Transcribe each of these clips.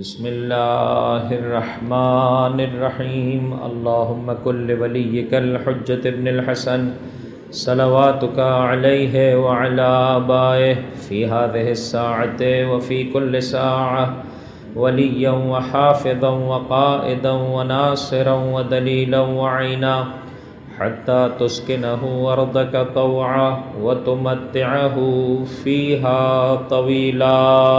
بسم اللہ الرحمن الرحیم اللہم کل ولیک الحجۃ ابن الحسن صلواتک علیہ وعلی آبائہ فی هذه الساعة وفی کل ساعة ولیا وحافظا وقائدا وناصرا ودلیلا وعینا حتى تسكنه أرضك طوعا وتمتعه فيها طويلا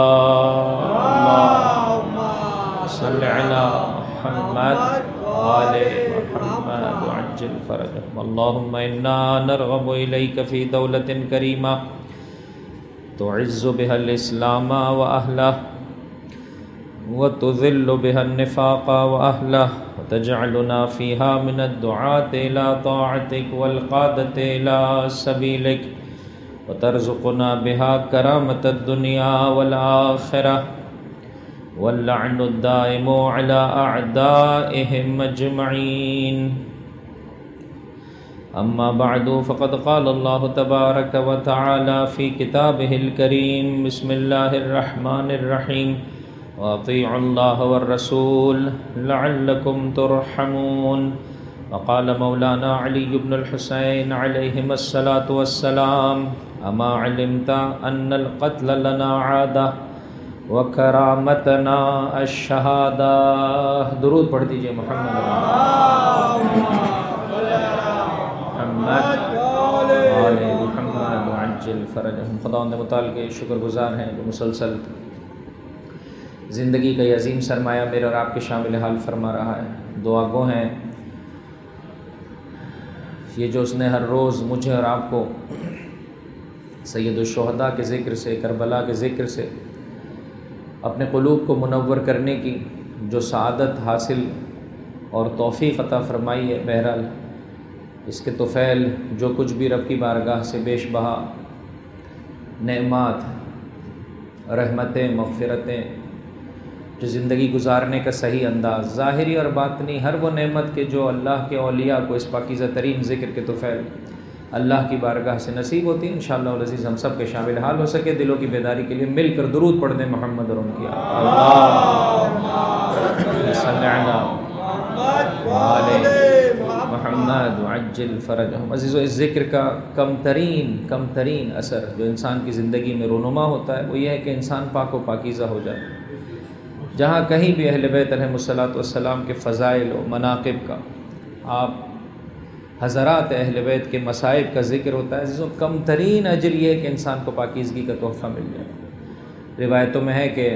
اللهم صل على محمد وآل محمد وعجل فرجهم اللهم إنا نرغب إليك في دولة كريمة تعز بها الإسلام وأهله وتذل بها النفاق وأهله وتجعلنا فيها من الدعاة إلى طاعتك والقادة إلى سبيلك وترزقنا بها كرامة الدنيا والآخرة واللعن الدائم على أعدائهم أجمعين أما بعد فقد قال الله تبارك وتعالى في كتابه الكريم بسم الله الرحمن الرحيم وأطيعوا الله والرسول لعلكم ترحمون وقال مولانا علي بن الحسين عليهما الصلاة والسلام أما علمت أن القتل لنا عادة وكرامتنا الشهادة درود پڑھ دیجئے محمد آل محمد وعجل فرجهم خداوند متعال کے شکر گزار ہیں جو مسلسل زندگی کا یہ عظیم سرمایہ میرے اور آپ کے شامل حال فرما رہا ہے۔ دعا گو ہیں یہ جو اس نے ہر روز مجھے اور آپ کو سید الشہداء کے ذکر سے، کربلا کے ذکر سے اپنے قلوب کو منور کرنے کی جو سعادت حاصل اور توفیق عطا فرمائی ہے، بہرحال اس کے طفیل جو کچھ بھی رب کی بارگاہ سے بیش بہا نعمات، رحمتیں، مغفرتیں، جو زندگی گزارنے کا صحیح انداز ظاہری اور باطنی، ہر وہ نعمت کے جو اللہ کے اولیاء کو اس پاکیزہ ترین ذکر کے طفیل اللہ کی بارگاہ سے نصیب ہوتی ہیں، انشاءاللہ العزیز ہم سب کے شامل حال ہو سکے۔ دلوں کی بیداری کے لیے مل کر درود پڑھ دیں محمد اور ان کی اللہم صل علی محمد وعجل فرجهم۔ عزیزو، اس ذکر کا کم ترین اثر جو انسان کی زندگی میں رونما ہوتا ہے وہ یہ ہے کہ انسان پاک و پاکیزہ ہو جائے۔ جہاں کہیں بھی اہل بیت علیہ الصلوۃ والسلام کے فضائل و مناقب کا، آپ حضرات اہل بیت کے مصائب کا ذکر ہوتا ہے، عزیزوں کم ترین اجر یہ ہے کہ انسان کو پاکیزگی کا تحفہ مل جائے۔ روایتوں میں ہے کہ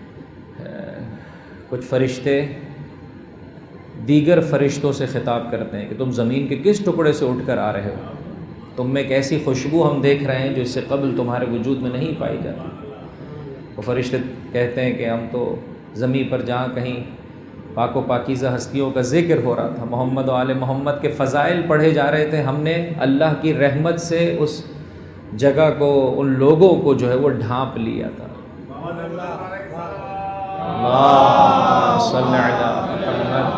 کچھ فرشتے دیگر فرشتوں سے خطاب کرتے ہیں کہ تم زمین کے کس ٹکڑے سے اٹھ کر آ رہے ہو، تم میں ایک ایسی خوشبو ہم دیکھ رہے ہیں جو اس سے قبل تمہارے وجود میں نہیں پائی جاتی۔ وہ فرشتے کہتے ہیں کہ ہم تو زمین پر جہاں کہیں پاک و پاکیزہ ہستیوں کا ذکر ہو رہا تھا، محمد و آل محمد کے فضائل پڑھے جا رہے تھے، ہم نے اللہ کی رحمت سے اس جگہ کو، ان لوگوں کو جو ہے وہ ڈھانپ لیا تھا۔ اللہم صل علی محمد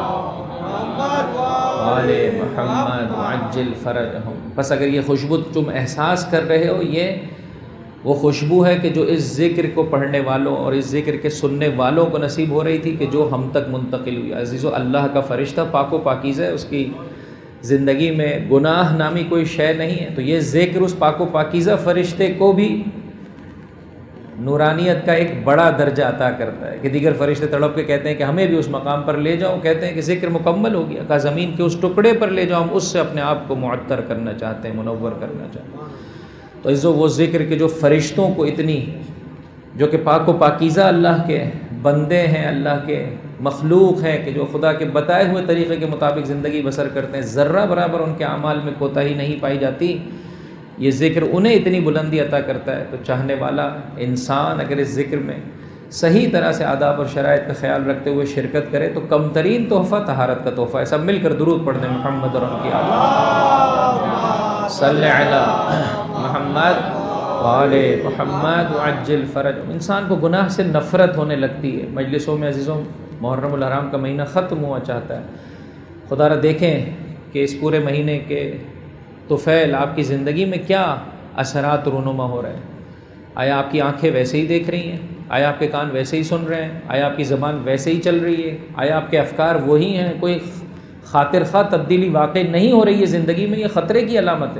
آل محمد وعجل فرجهم۔ بس اگر یہ خوشبو تم احساس کر رہے ہو، یہ وہ خوشبو ہے کہ جو اس ذکر کو پڑھنے والوں اور اس ذکر کے سننے والوں کو نصیب ہو رہی تھی کہ جو ہم تک منتقل ہوئی۔ عزیزو، اللہ کا فرشتہ پاک و پاکیزہ ہے، اس کی زندگی میں گناہ نامی کوئی شے نہیں ہے، تو یہ ذکر اس پاک و پاکیزہ فرشتے کو بھی نورانیت کا ایک بڑا درجہ عطا کرتا ہے کہ دیگر فرشتے تڑپ کے کہتے ہیں کہ ہمیں بھی اس مقام پر لے جاؤ، کہتے ہیں کہ ذکر مکمل ہو گیا، کہا زمین کے اس ٹکڑے پر لے جاؤ، ہم اس سے اپنے آپ کو معطر کرنا چاہتے ہیں، منور کرنا چاہتے ہیں۔ تو عزیزو، وہ ذکر کے جو فرشتوں کو اتنی، جو کہ پاک و پاکیزہ اللہ کے بندے ہیں، اللہ کے مخلوق ہیں، کہ جو خدا کے بتائے ہوئے طریقے کے مطابق زندگی بسر کرتے ہیں، ذرہ برابر ان کے اعمال میں کوتاہی نہیں پائی جاتی، یہ ذکر انہیں اتنی بلندی عطا کرتا ہے۔ تو چاہنے والا انسان اگر اس ذکر میں صحیح طرح سے آداب اور شرائط کا خیال رکھتے ہوئے شرکت کرے تو کم ترین تحفہ طہارت کا تحفہ ہے۔ سب مل کر درود پڑھ دیں محمد اور ان کی آل صلی علی محمد وآل محمد وعجل فرج۔ انسان کو گناہ سے نفرت ہونے لگتی ہے مجلسوں میں۔ عزیزوں، محرم الحرام کا مہینہ ختم ہوا چاہتا ہے، خدا را دیکھیں کہ اس پورے مہینے کے طفیل آپ کی زندگی میں کیا اثرات رونما ہو رہے ہیں؟ آیا آپ کی آنکھیں ویسے ہی دیکھ رہی ہیں؟ آیا آپ کے کان ویسے ہی سن رہے ہیں؟ آیا آپ کی زبان ویسے ہی چل رہی ہے؟ آیا آپ کے افکار وہی ہیں؟ کوئی خاطر خواہ تبدیلی واقع نہیں ہو رہی ہے زندگی میں؟ یہ خطرے کی علامت ہے۔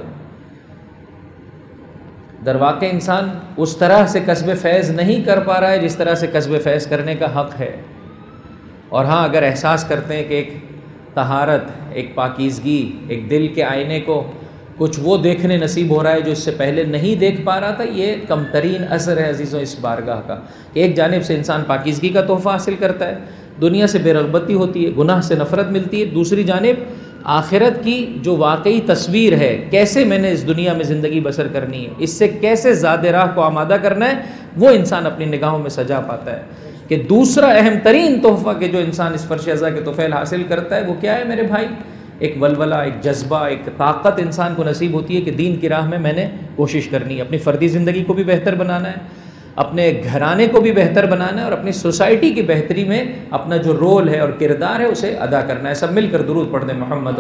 در واقع انسان اس طرح سے کسب فیض نہیں کر پا رہا ہے جس طرح سے کسب فیض کرنے کا حق ہے۔ اور ہاں، اگر احساس کرتے ہیں کہ ایک طہارت، ایک پاکیزگی، ایک دل کے آئینے کو کچھ وہ دیکھنے نصیب ہو رہا ہے جو اس سے پہلے نہیں دیکھ پا رہا تھا، یہ کم ترین اثر ہے عزیزوں اس بارگاہ کا کہ ایک جانب سے انسان پاکیزگی کا تحفہ حاصل کرتا ہے، دنیا سے بے رغبتی ہوتی ہے، گناہ سے نفرت ملتی ہے، دوسری جانب آخرت کی جو واقعی تصویر ہے، کیسے میں نے اس دنیا میں زندگی بسر کرنی ہے، اس سے کیسے زاد راہ کو آمادہ کرنا ہے، وہ انسان اپنی نگاہوں میں سجا پاتا ہے۔ کہ دوسرا اہم ترین تحفہ کہ جو انسان اس فرش ازا کے طفیل حاصل کرتا ہے وہ کیا ہے میرے بھائی؟ ایک ولولہ، ایک جذبہ، ایک طاقت انسان کو نصیب ہوتی ہے کہ دین کی راہ میں نے کوشش کرنی ہے، اپنی فردی زندگی کو بھی بہتر بنانا ہے، اپنے گھرانے کو بھی بہتر بنانا ہے، اور اپنی سوسائٹی کی بہتری میں اپنا جو رول ہے اور کردار ہے اسے ادا کرنا ہے۔ سب مل کر درود پڑھ دیں محمد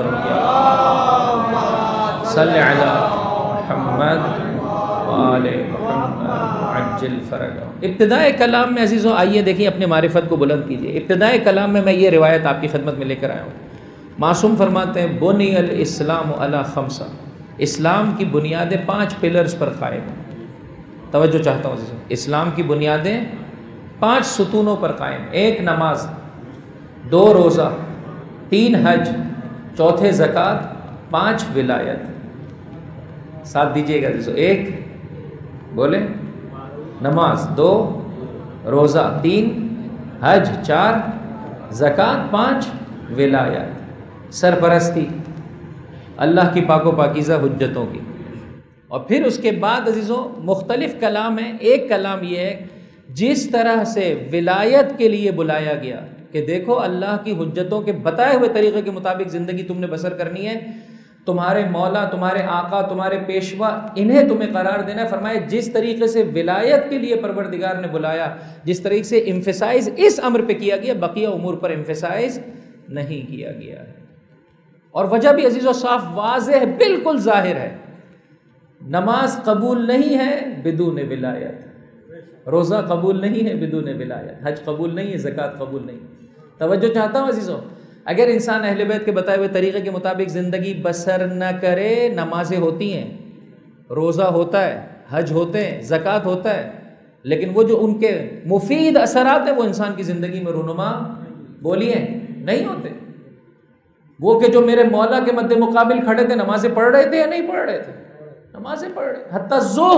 صلی علی محمد وآل محمد عجل فرجہ۔ ابتدائے کلام میں عزیزوں آئیے دیکھیں، اپنے معرفت کو بلند کیجیے۔ ابتدائے کلام میں یہ روایت آپ کی خدمت میں لے کر آیا ہوں۔ معصوم فرماتے ہیں بنی الاسلام علی خمسہ، اسلام کی بنیادیں 5 پلرز پر قائم ہیں۔ توجہ چاہتا ہوں عزیزوں، اسلام کی بنیادیں 5 ستونوں پر قائم، 1 نماز، 2 روزہ، 3 حج، 4 زکوٰۃ، 5 ولایت۔ ساتھ دیجیے گا عزیزوں، 1 بولے نماز، 2 روزہ، 3 حج، 4 زکوٰۃ، 5 ولایت، سرپرستی اللہ کی پاک و پاکیزہ حجتوں کی۔ اور پھر اس کے بعد عزیزوں مختلف کلام ہیں۔ ایک کلام یہ ہے جس طرح سے ولایت کے لیے بلایا گیا کہ دیکھو اللہ کی حجتوں کے بتائے ہوئے طریقے کے مطابق زندگی تم نے بسر کرنی ہے، تمہارے مولا، تمہارے آقا، تمہارے پیشوا، انہیں تمہیں قرار دینا ہے۔ فرمایا جس طریقے سے ولایت کے لیے پروردگار نے بلایا، جس طریقے سے ایمفیسائز اس امر پہ کیا گیا، بقیہ امور پر ایمفیسائز نہیں کیا گیا ہے۔ اور وجہ بھی عزیزو صاف واضح ہے، بالکل ظاہر ہے۔ نماز قبول نہیں ہے بدون ولایت، روزہ قبول نہیں ہے بدون ولایت، حج قبول نہیں ہے، زکوٰۃ قبول نہیں۔ توجہ چاہتا ہوں عزیزو، اگر انسان اہل بیت کے بتائے ہوئے طریقے کے مطابق زندگی بسر نہ کرے، نمازیں ہوتی ہیں، روزہ ہوتا ہے، حج ہوتے ہیں، زکوٰۃ ہوتا ہے، لیکن وہ جو ان کے مفید اثرات ہیں وہ انسان کی زندگی میں رونما بولیے نہیں ہوتے۔ وہ کہ جو میرے مولا کے مد مقابل کھڑے تھے، نمازیں پڑھ رہے تھے یا نہیں پڑھ رہے تھے؟ نمازیں پڑھ رہے، حتیٰ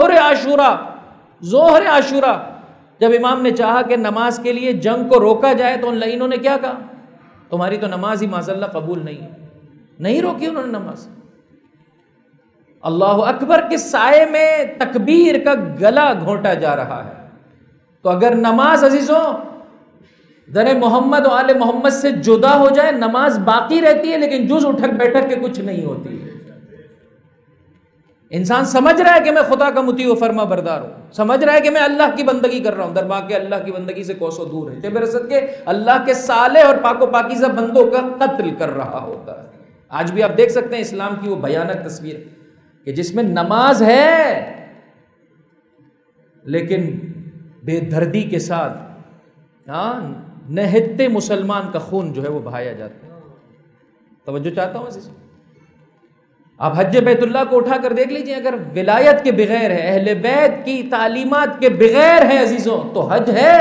ظہر عاشورہ جب امام نے چاہا کہ نماز کے لیے جنگ کو روکا جائے تو ان لعینوں نے کیا کہا؟ تمہاری تو نماز ہی معاذ اللہ قبول نہیں ہے، نہیں روکی انہوں نے نماز۔ اللہ اکبر کے سائے میں تکبیر کا گلا گھونٹا جا رہا ہے۔ تو اگر نماز عزیزوں در محمد و آل محمد سے جدا ہو جائے، نماز باقی رہتی ہے لیکن جز اٹھک بیٹھک کے کچھ نہیں ہوتی ہے۔ انسان سمجھ رہا ہے کہ میں خدا کا مطیع و فرما بردار ہوں، سمجھ رہا ہے کہ میں اللہ کی بندگی کر رہا ہوں، در واقع اللہ کی بندگی سے کوسوں دور ہے، جب رسد کے اللہ کے صالح اور پاک و پاکیزہ بندوں کا قتل کر رہا ہوتا ہے۔ آج بھی آپ دیکھ سکتے ہیں اسلام کی وہ بھیانک تصویر کہ جس میں نماز ہے لیکن بے دردی کے ساتھ نہتے مسلمان کا خون جو ہے وہ بہایا جاتا ہے۔ توجہ چاہتا ہوں عزیز، آپ حج بیت اللہ کو اٹھا کر دیکھ لیجئے، اگر ولایت کے بغیر ہے، اہل بیت کی تعلیمات کے بغیر ہے عزیزوں، تو حج ہے۔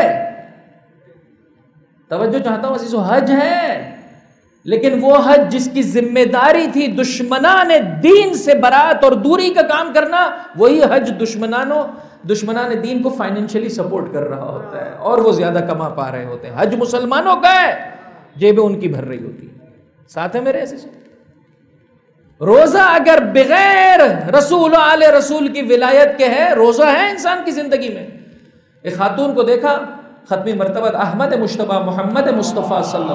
توجہ چاہتا ہوں عزیزوں، حج ہے، لیکن وہ حج جس کی ذمہ داری تھی دشمنان دین سے برات اور دوری کا کام کرنا، وہی حج دشمنان دین کو فائنینشلی سپورٹ کر رہا ہوتا ہے اور وہ زیادہ کما پا رہے ہوتے ہیں۔ حج مسلمانوں کا ہے، جیبیں ان کی بھر رہی ہوتی ہے۔ ساتھ ہے میرے ایسے سے روزہ اگر بغیر رسول و آل رسول کی ولایت کے ہے، روزہ ہے انسان کی زندگی میں۔ ایک خاتون کو دیکھا ختمی مرتبہ احمد مشتبہ محمد مصطفیٰ صلی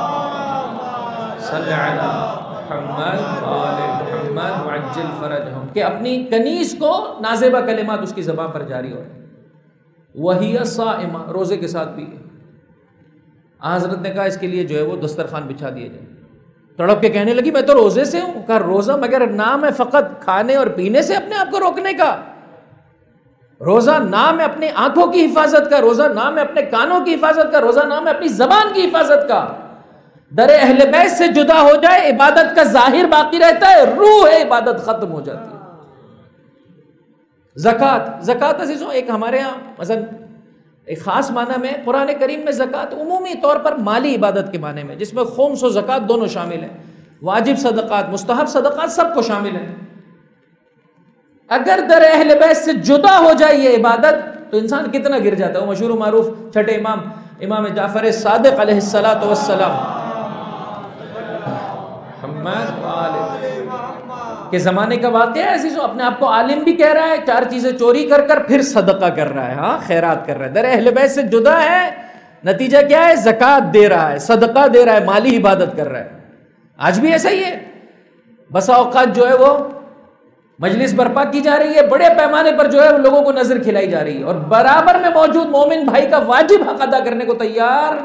علی محمد وآل محمد وعجل فرجہم، کہ اپنی کنیز کو نازیبہ کلمات اس کی زبان پر جاری ہو رہے، وہی صائمہ، روزے کے ساتھ بھی۔ حضرت نے کہا اس کے لیے جو ہے وہ دسترخوان بچھا دیے جائے۔ تڑپ کے کہنے لگی میں تو روزے سے ہوں۔ کہا روزہ مگر نام ہے فقط کھانے اور پینے سے اپنے آپ کو روکنے کا؟ روزہ نام ہے اپنی آنکھوں کی حفاظت کا، روزہ نام ہے اپنے کانوں کی حفاظت کا، روزہ نام ہے اپنی زبان کی حفاظت کا۔ در اہل بیت سے جدا ہو جائے، عبادت کا ظاہر باقی رہتا ہے، روح ہے عبادت ختم ہو جاتی ہے۔ زکوٰۃ عزیزوں ایک ہمارے ہاں مثلا ایک خاص معنی میں قرآن کریم میں زکوٰۃ عمومی طور پر مالی عبادت کے معنی میں، جس میں خمس و زکوٰۃ دونوں شامل ہیں، واجب صدقات مستحب صدقات سب کو شامل ہیں۔ اگر در اہل بیت سے جدا ہو جائے یہ عبادت تو انسان کتنا گر جاتا ہے۔ وہ مشہور و معروف چھٹے امام جعفر صادق علیہ الصلوۃ والسلام کے زمانے کا واقعہ ہے عزیزو، اپنے آپ کو عالم بھی کہہ رہا ہے، 4 چیزیں چوری کر کر پھر صدقہ کر رہا ہے، ہاں خیرات کر رہا ہے، در اہل بیت سے جدا ہے، نتیجہ کیا ہے؟ زکوٰۃ دے رہا ہے، صدقہ دے رہا ہے، مالی عبادت کر رہا ہے۔ آج بھی ایسا ہی ہے، بسا اوقات جو ہے وہ مجلس برپا کی جا رہی ہے، بڑے پیمانے پر جو ہے وہ لوگوں کو نظر کھلائی جا رہی ہے، اور برابر میں موجود مومن بھائی کا واجب حق ادا کرنے کو تیار۔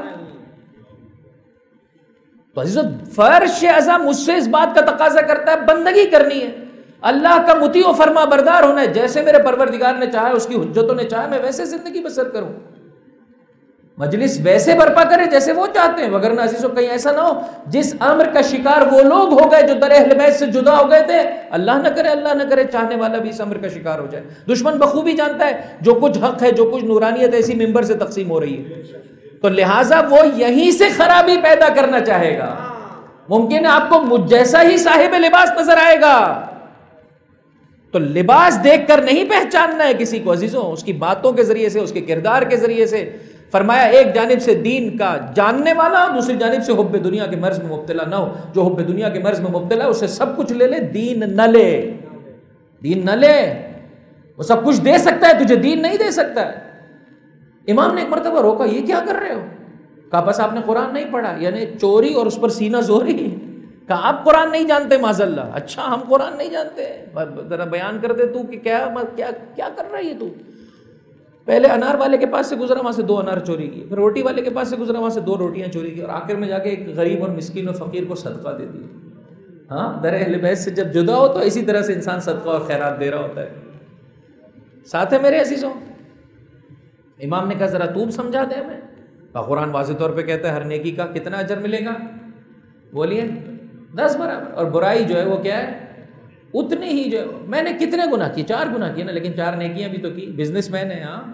تو عزیزو فرض اعظم مجھ سے اس بات کا تقاضا کرتا ہے بندگی کرنی ہے، اللہ کا مطیع و فرما بردار ہونا ہے، جیسے میرے پروردگار نے چاہا، اس کی حجتوں نے چاہا، میں ویسے زندگی بسر کروں، مجلس ویسے برپا کرے جیسے وہ چاہتے ہیں، وگرنہ عزیزو کہیں ایسا نہ ہو جس امر کا شکار وہ لوگ ہو گئے جو در اہل بیت سے جدا ہو گئے تھے، اللہ نہ کرے چاہنے والا بھی اس امر کا شکار ہو جائے۔ دشمن بخوبی جانتا ہے جو کچھ حق ہے، جو کچھ نورانیت ایسی ممبر سے تقسیم ہو رہی ہے، تو لہٰذا وہ یہیں سے خرابی پیدا کرنا چاہے گا۔ ممکن ہے آپ کو مجھ جیسا ہی صاحب لباس نظر آئے گا، تو لباس دیکھ کر نہیں پہچاننا ہے کسی کو عزیزوں، اس کی باتوں کے ذریعے سے، اس کے کردار کے ذریعے سے۔ فرمایا ایک جانب سے دین کا جاننے والا، دوسری جانب سے حب دنیا کے مرض میں مبتلا نہ ہو۔ جو حب دنیا کے مرض میں مبتلا ہے اسے سب کچھ لے لے، دین نہ لے، دین نہ لے۔ وہ سب کچھ دے سکتا ہے، تجھے دین نہیں دے سکتا ہے۔ امام نے ایک مرتبہ روکا، یہ کیا کر رہے ہو؟ کہا بس آپ نے قرآن نہیں پڑھا، یعنی چوری اور اس پر سینہ زوری۔ کہا آپ قرآن نہیں جانتے معاذاللہ۔ اچھا ہم قرآن نہیں جانتے، ذرا بیان کر دے تو کہ کیا کر رہا ہے یہ تو۔ پہلے انار والے کے پاس سے گزرا، وہاں سے 2 انار چوری کیے، پھر روٹی والے کے پاس سے گزرا، وہاں سے 2 روٹیاں چوری کی، اور آخر میں جا کے ایک غریب اور مسکین اور فقیر کو صدقہ دے دیا۔ ہاں در اہل بیت سے جب جدا ہو تو اسی طرح سے انسان صدقہ اور خیرات دے رہا ہوتا ہے۔ ساتھ ہے میرے عزیزوں، امام نے کہا ذرا تو سمجھا دے ہمیں۔ قرآن واضح طور پہ کہتا ہے ہر نیکی کا کتنا اجر ملے گا؟ بولیے 10 برابر، اور برائی جو ہے وہ کیا ہے؟ اتنے ہی۔ جو میں نے کتنے گناہ کیے؟ 4 گناہ کیے نا، لیکن 4 نیکیاں بھی تو کی، بزنس مین ہے۔ ہاں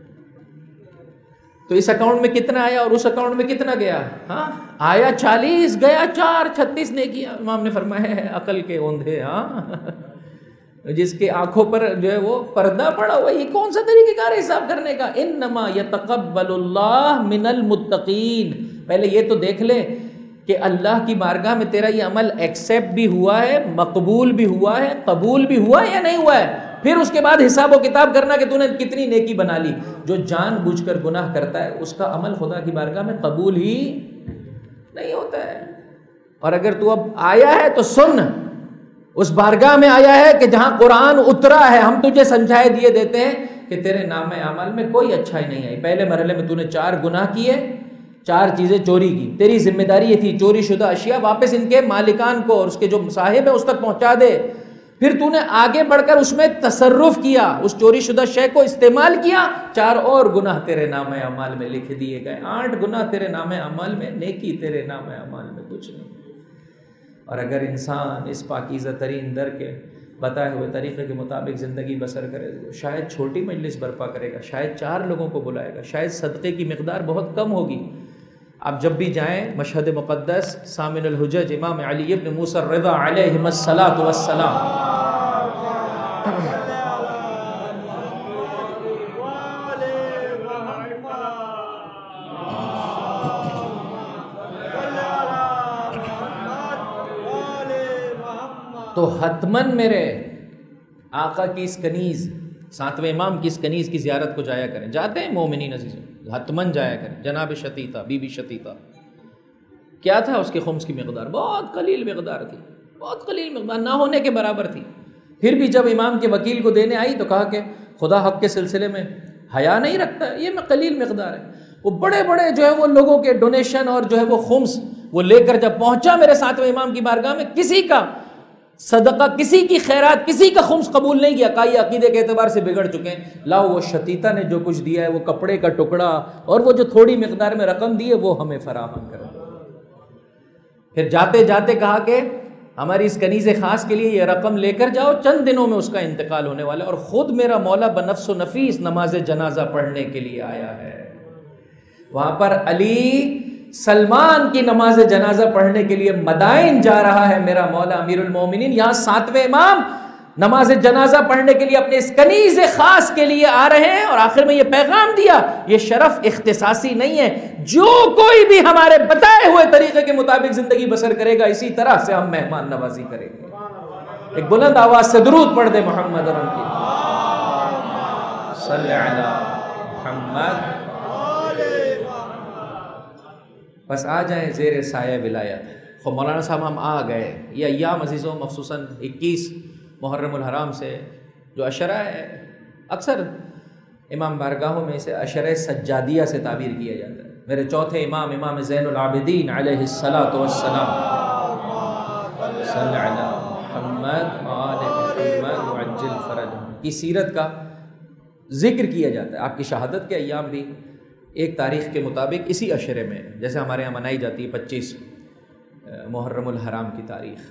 تو اس اکاؤنٹ میں کتنا آیا اور اس اکاؤنٹ میں کتنا گیا؟ ہاں آیا 40 گیا 4، 36 نیکیاں۔ امام نے فرمایا ہے عقل کے اوندھے، ہاں جس کے آنکھوں پر جو ہے وہ پردہ پڑا ہوا، یہ کون سا طریقہ کار ہے حساب کرنے کا؟ انما یتقبل اللہ من المتقین۔ پہلے یہ تو دیکھ لے کہ اللہ کی بارگاہ میں تیرا یہ عمل ایکسیپٹ بھی ہوا ہے، مقبول بھی ہوا ہے، قبول بھی ہوا ہے یا نہیں ہوا ہے، پھر اس کے بعد حساب و کتاب کرنا کہ تو نے کتنی نیکی بنا لی۔ جو جان بوجھ کر گناہ کرتا ہے اس کا عمل خدا کی بارگاہ میں قبول ہی نہیں ہوتا ہے۔ اور اگر تو اب آیا ہے تو سن، اس بارگاہ میں آیا ہے کہ جہاں قرآن اترا ہے، ہم تجھے سمجھائے دیے دیتے ہیں کہ تیرے نام اعمال میں کوئی اچھائی نہیں آئی۔ پہلے مرحلے میں تو نے 4 گناہ کیے، 4 چیزیں چوری کی، تیری ذمہ داری یہ تھی چوری شدہ اشیاء واپس ان کے مالکان کو اور اس کے جو صاحب ہے اس تک پہنچا دے۔ پھر تو نے آگے بڑھ کر اس میں تصرف کیا، اس چوری شدہ شے کو استعمال کیا، 4 اور گناہ تیرے نام اعمال میں لکھ دیے گئے، 8 گناہ تیرے نام اعمال میں، نیکی تیرے نام اعمال میں کچھ نہیں۔ اور اگر انسان اس پاکیزہ ترین در کے بتائے ہوئے طریقے کے مطابق زندگی بسر کرے تو شاید چھوٹی مجلس برپا کرے گا، شاید 4 لوگوں کو بلائے گا، شاید صدقے کی مقدار بہت کم ہوگی۔ آپ جب بھی جائیں مشہد مقدس سامن الحجج امام علی ابن موسیٰ الرضا علیہ الصلاۃ والسلام، تو حتماً میرے آقا کی اس کنیز، 7ویں امام کی اس کنیز کی زیارت کو جایا کریں۔ جاتے ہیں مومنین عزیزوں، حتماً جایا کریں۔ جناب شتیتا، بی بی شتیتا، کیا تھا اس کے خمس کی مقدار؟ بہت قلیل مقدار تھی، بہت قلیل مقدار، نہ ہونے کے برابر تھی۔ پھر بھی جب امام کے وکیل کو دینے آئی تو کہا کہ خدا حق کے سلسلے میں حیا نہیں رکھتا ہے، یہ میں قلیل مقدار ہے۔ وہ بڑے بڑے جو ہے وہ لوگوں کے ڈونیشن اور جو ہے وہ خمس وہ لے کر جب پہنچا میرے 7ویں امام کی بارگاہ میں، کسی کا صدقہ کسی کی خیرات کسی کا خمس قبول نہیں کیا، کہا یہ عقیدے کے اعتبار سے بگڑ چکے ہیں، لاؤ وہ شتیتا نے جو کچھ دیا ہے، وہ کپڑے کا ٹکڑا اور وہ جو تھوڑی مقدار میں رقم دی ہے وہ ہمیں فراہم کرو۔ پھر جاتے جاتے کہا کہ ہماری اس کنیز خاص کے لیے یہ رقم لے کر جاؤ، چند دنوں میں اس کا انتقال ہونے والا ہے، اور خود میرا مولا بنفس و نفیس نماز جنازہ پڑھنے کے لیے آیا ہے۔ وہاں پر علی سلمان کی نماز جنازہ پڑھنے کے لیے مدائن جا رہا ہے میرا مولا امیر المومنین، یہاں 7ویں امام نماز جنازہ پڑھنے کے لیے اپنے اس کنیز خاص کے لیے آ رہے ہیں، اور آخر میں یہ پیغام دیا، یہ شرف اختصاصی نہیں ہے، جو کوئی بھی ہمارے بتائے ہوئے طریقے کے مطابق زندگی بسر کرے گا اسی طرح سے ہم مہمان نوازی کریں گے۔ ایک بلند آواز سے درود پڑھ دے محمد اور ان کی صلی علی محمد۔ بس آ جائیں زیر سایہ ولایت۔ خب مولانا صاحب ہم آ گئے، یہ ایام عزیزوں مخصوصاً 21 محرم الحرام سے جو عشرہ ہے، اکثر امام بارگاہوں میں اسے عشرہ سجادیہ سے تعبیر کیا جاتا ہے۔ میرے چوتھے امام امام زین العابدین علیہ الصلاۃ والسلام صلی علی محمد آل محمد وعجل فرجہم کی سیرت کا ذکر کیا جاتا ہے۔ آپ کی شہادت کے ایام بھی ایک تاریخ کے مطابق اسی عشرے میں، جیسے ہمارے یہاں منائی جاتی ہے 25 محرم الحرام کی تاریخ۔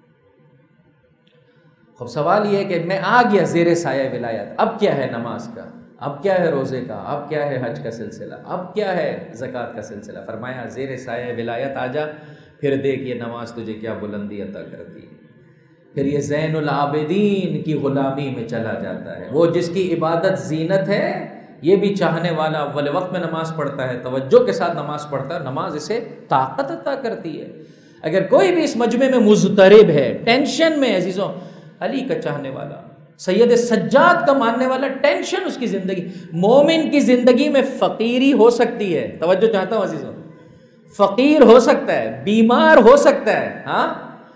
خب سوال یہ ہے کہ میں آ گیا زیر سایہ ولایت، اب کیا ہے نماز کا، اب کیا ہے روزے کا، اب کیا ہے حج کا سلسلہ، اب کیا ہے زکوٰۃ کا سلسلہ؟ فرمایا زیر سایہ ولایت آ جا، پھر دیکھ یہ نماز تجھے کیا بلندی عطا کرتی ہے۔ پھر یہ زین العابدین کی غلامی میں چلا جاتا ہے، وہ جس کی عبادت زینت ہے، یہ بھی چاہنے والا اول وقت میں نماز پڑھتا ہے، توجہ کے ساتھ نماز پڑھتا ہے، نماز اسے طاقت عطا کرتی ہے۔ اگر کوئی بھی اس مجمع میں مضطرب ہے، ٹینشن میں، عزیزوں علی کا چاہنے والا، سید سجاد کا ماننے والا، ٹینشن اس کی زندگی، مومن کی زندگی میں فقیری ہو سکتی ہے، توجہ چاہتا ہوں عزیزوں، فقیر ہو سکتا ہے، بیمار ہو سکتا ہے، ہاں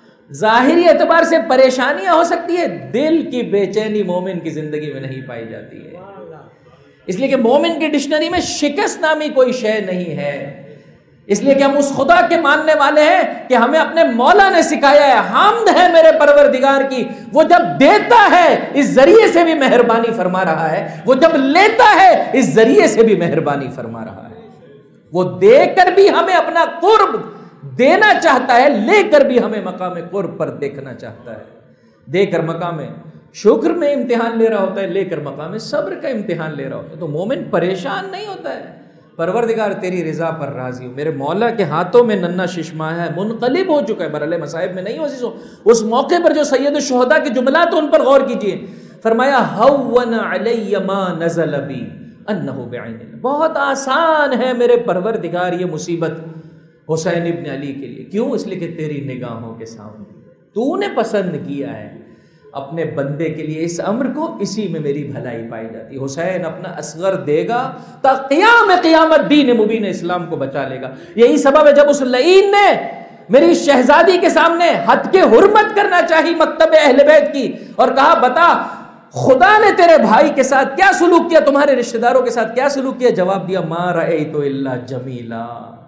ظاہری اعتبار سے پریشانیاں ہو سکتی ہے، دل کی بے چینی مومن کی زندگی میں نہیں پائی جاتی ہے، اس لیے کہ مومن کی ڈکشنری میں شکست نامی کوئی شے نہیں ہے، اس لیے کہ ہم اس خدا کے ماننے والے ہیں کہ ہمیں اپنے مولا نے سکھایا ہے، حمد ہے میرے پروردگار کی، وہ جب دیتا ہے اس ذریعے سے بھی مہربانی فرما رہا ہے، وہ جب لیتا ہے اس ذریعے سے بھی مہربانی فرما رہا ہے، وہ دے کر بھی ہمیں اپنا قرب دینا چاہتا ہے، لے کر بھی ہمیں مقام قرب پر دیکھنا چاہتا ہے، دے کر مقام شکر میں امتحان لے رہا ہوتا ہے، لے کر مقام صبر کا امتحان لے رہا ہوتا ہے، تو مومن پریشان نہیں ہوتا ہے، پروردگار تیری رضا پر راضی ہو، میرے مولا کے ہاتھوں میں ننھا ششمہ ہے، منقلب ہو چکا ہے، مرحلے مصائب میں نہیں ہو عزیزوں۔ اس موقع پر جو سید الشہداء کے جملات ان پر غور کیجئے، فرمایا ہون علی ما نزل بی انہ بعین اللہ، بہت آسان ہے میرے پروردگار یہ مصیبت حسین ابن علی کے لیے، کیوں؟ اس لیے کہ تیری نگاہوں کے سامنے تو نے پسند کیا ہے اپنے بندے کے لیے اس امر کو، اسی میں میری بھلائی پائی جاتی ہے۔ حسین اپنا اصغر دے گا تا قیامت دین مبین اسلام کو بچا لے گا، یہی سبب ہے جب اس لعین نے میری شہزادی کے سامنے حد کے حرمت کرنا چاہی مکتب اہل بیت کی اور کہا بتا خدا نے تیرے بھائی کے ساتھ کیا سلوک کیا، تمہارے رشتہ داروں کے ساتھ کیا سلوک کیا، جواب دیا ما رأیت الا جمیلا،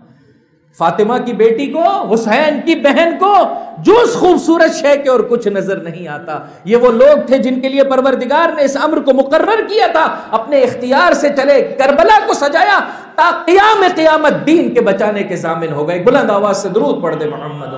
فاطمہ کی بیٹی کو، حسین کی بہن کو جو اس خوبصورت شے کے اور کچھ نظر نہیں آتا۔ یہ وہ لوگ تھے جن کے لیے پروردگار نے اس امر کو مقرر کیا تھا، اپنے اختیار سے چلے، کربلا کو سجایا تا قیامت دین کے بچانے کے ضامن ہو گئے۔ بلند آواز سے درود پڑھ دے محمد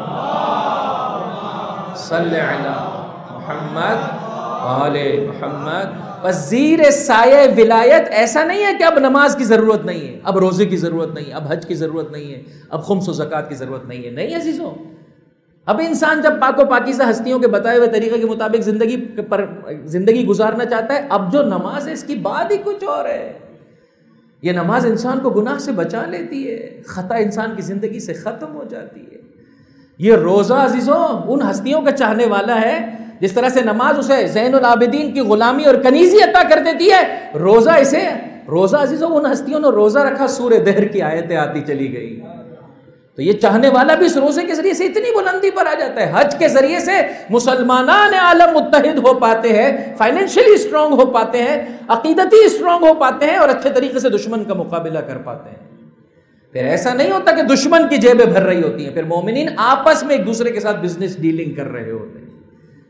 صلی علی محمد آل محمد۔ وزیر سایہ ولایت ایسا نہیں ہے کہ اب نماز کی ضرورت نہیں ہے، اب روزے کی ضرورت نہیں ہے، اب حج کی ضرورت نہیں ہے، اب خمس و زکوٰۃ کی ضرورت نہیں ہے، نہیں عزیزوں۔ اب انسان جب پاک و پاکیزہ ہستیوں کے بتائے ہوئے طریقے کے مطابق زندگی گزارنا چاہتا ہے، اب جو نماز ہے اس کی بات ہی کچھ اور ہے۔ یہ نماز انسان کو گناہ سے بچا لیتی ہے، خطا انسان کی زندگی سے ختم ہو جاتی ہے۔ یہ روزہ عزیزوں ان ہستیوں کا چاہنے والا ہے جس طرح سے نماز اسے زین العابدین کی غلامی اور کنیزی عطا کر دیتی ہے، روزہ عزیزوں ان ہستیوں نے روزہ رکھا، سورہ دہر کی آیتیں آتی چلی گئی، تو یہ چاہنے والا بھی اس روزے کے ذریعے سے اتنی بلندی پر آ جاتا ہے۔ حج کے ذریعے سے مسلمانان عالم متحد ہو پاتے ہیں، فائنینشلی اسٹرانگ ہو پاتے ہیں، عقیدتی اسٹرانگ ہو پاتے ہیں، اور اچھے طریقے سے دشمن کا مقابلہ کر پاتے ہیں۔ پھر ایسا نہیں ہوتا کہ دشمن کی جیبیں بھر رہی ہوتی ہیں، پھر مومنین آپس میں ایک دوسرے کے ساتھ بزنس ڈیلنگ کر رہے ہوتے ہیں۔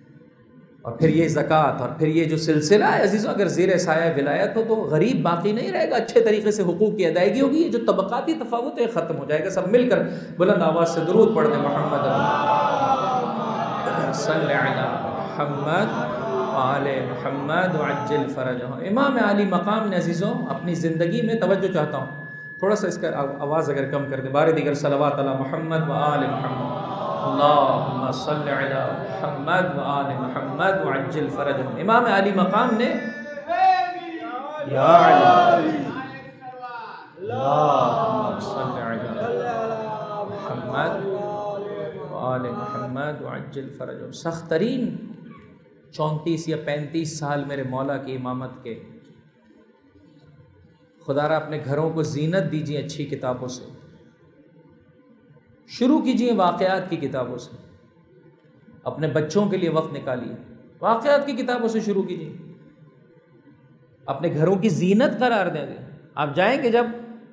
اور پھر یہ زکوٰۃ، اور پھر یہ جو سلسلہ ہے عزیزوں، اگر زیر سایہ ولایت ہو تو غریب باقی نہیں رہے گا، اچھے طریقے سے حقوق کی ادائیگی ہوگی، یہ جو طبقاتی تفاوت ہے ختم ہو جائے گا۔ سب مل کر بلند آواز سے درود پڑھ دیں، محمد صلی علی محمد آل محمد وعجل فرجہ۔ امام علی مقام نے عزیزوں اپنی زندگی میں، توجہ چاہتا ہوں تھوڑا سا اس کا آواز اگر کم کر دیں، بار دیگر صلوات علی محمد و آل محمد، اللہم صلی علی محمد و آل محمد وعجل فرجہ۔ امام علی مقام نے یا علی اللہم صلی علی محمد و آل محمد وعجل فرجہ۔ سخت ترین 34 یا 35 سال میرے مولا کی امامت کے، خدا را اپنے گھروں کو زینت دیجیے اچھی کتابوں سے، شروع کیجیے واقعات کی کتابوں سے، اپنے بچوں کے لیے وقت نکالیے، واقعات کی کتابوں سے شروع کیجیے، اپنے گھروں کی زینت قرار دیں گے۔ آپ جائیں گے جب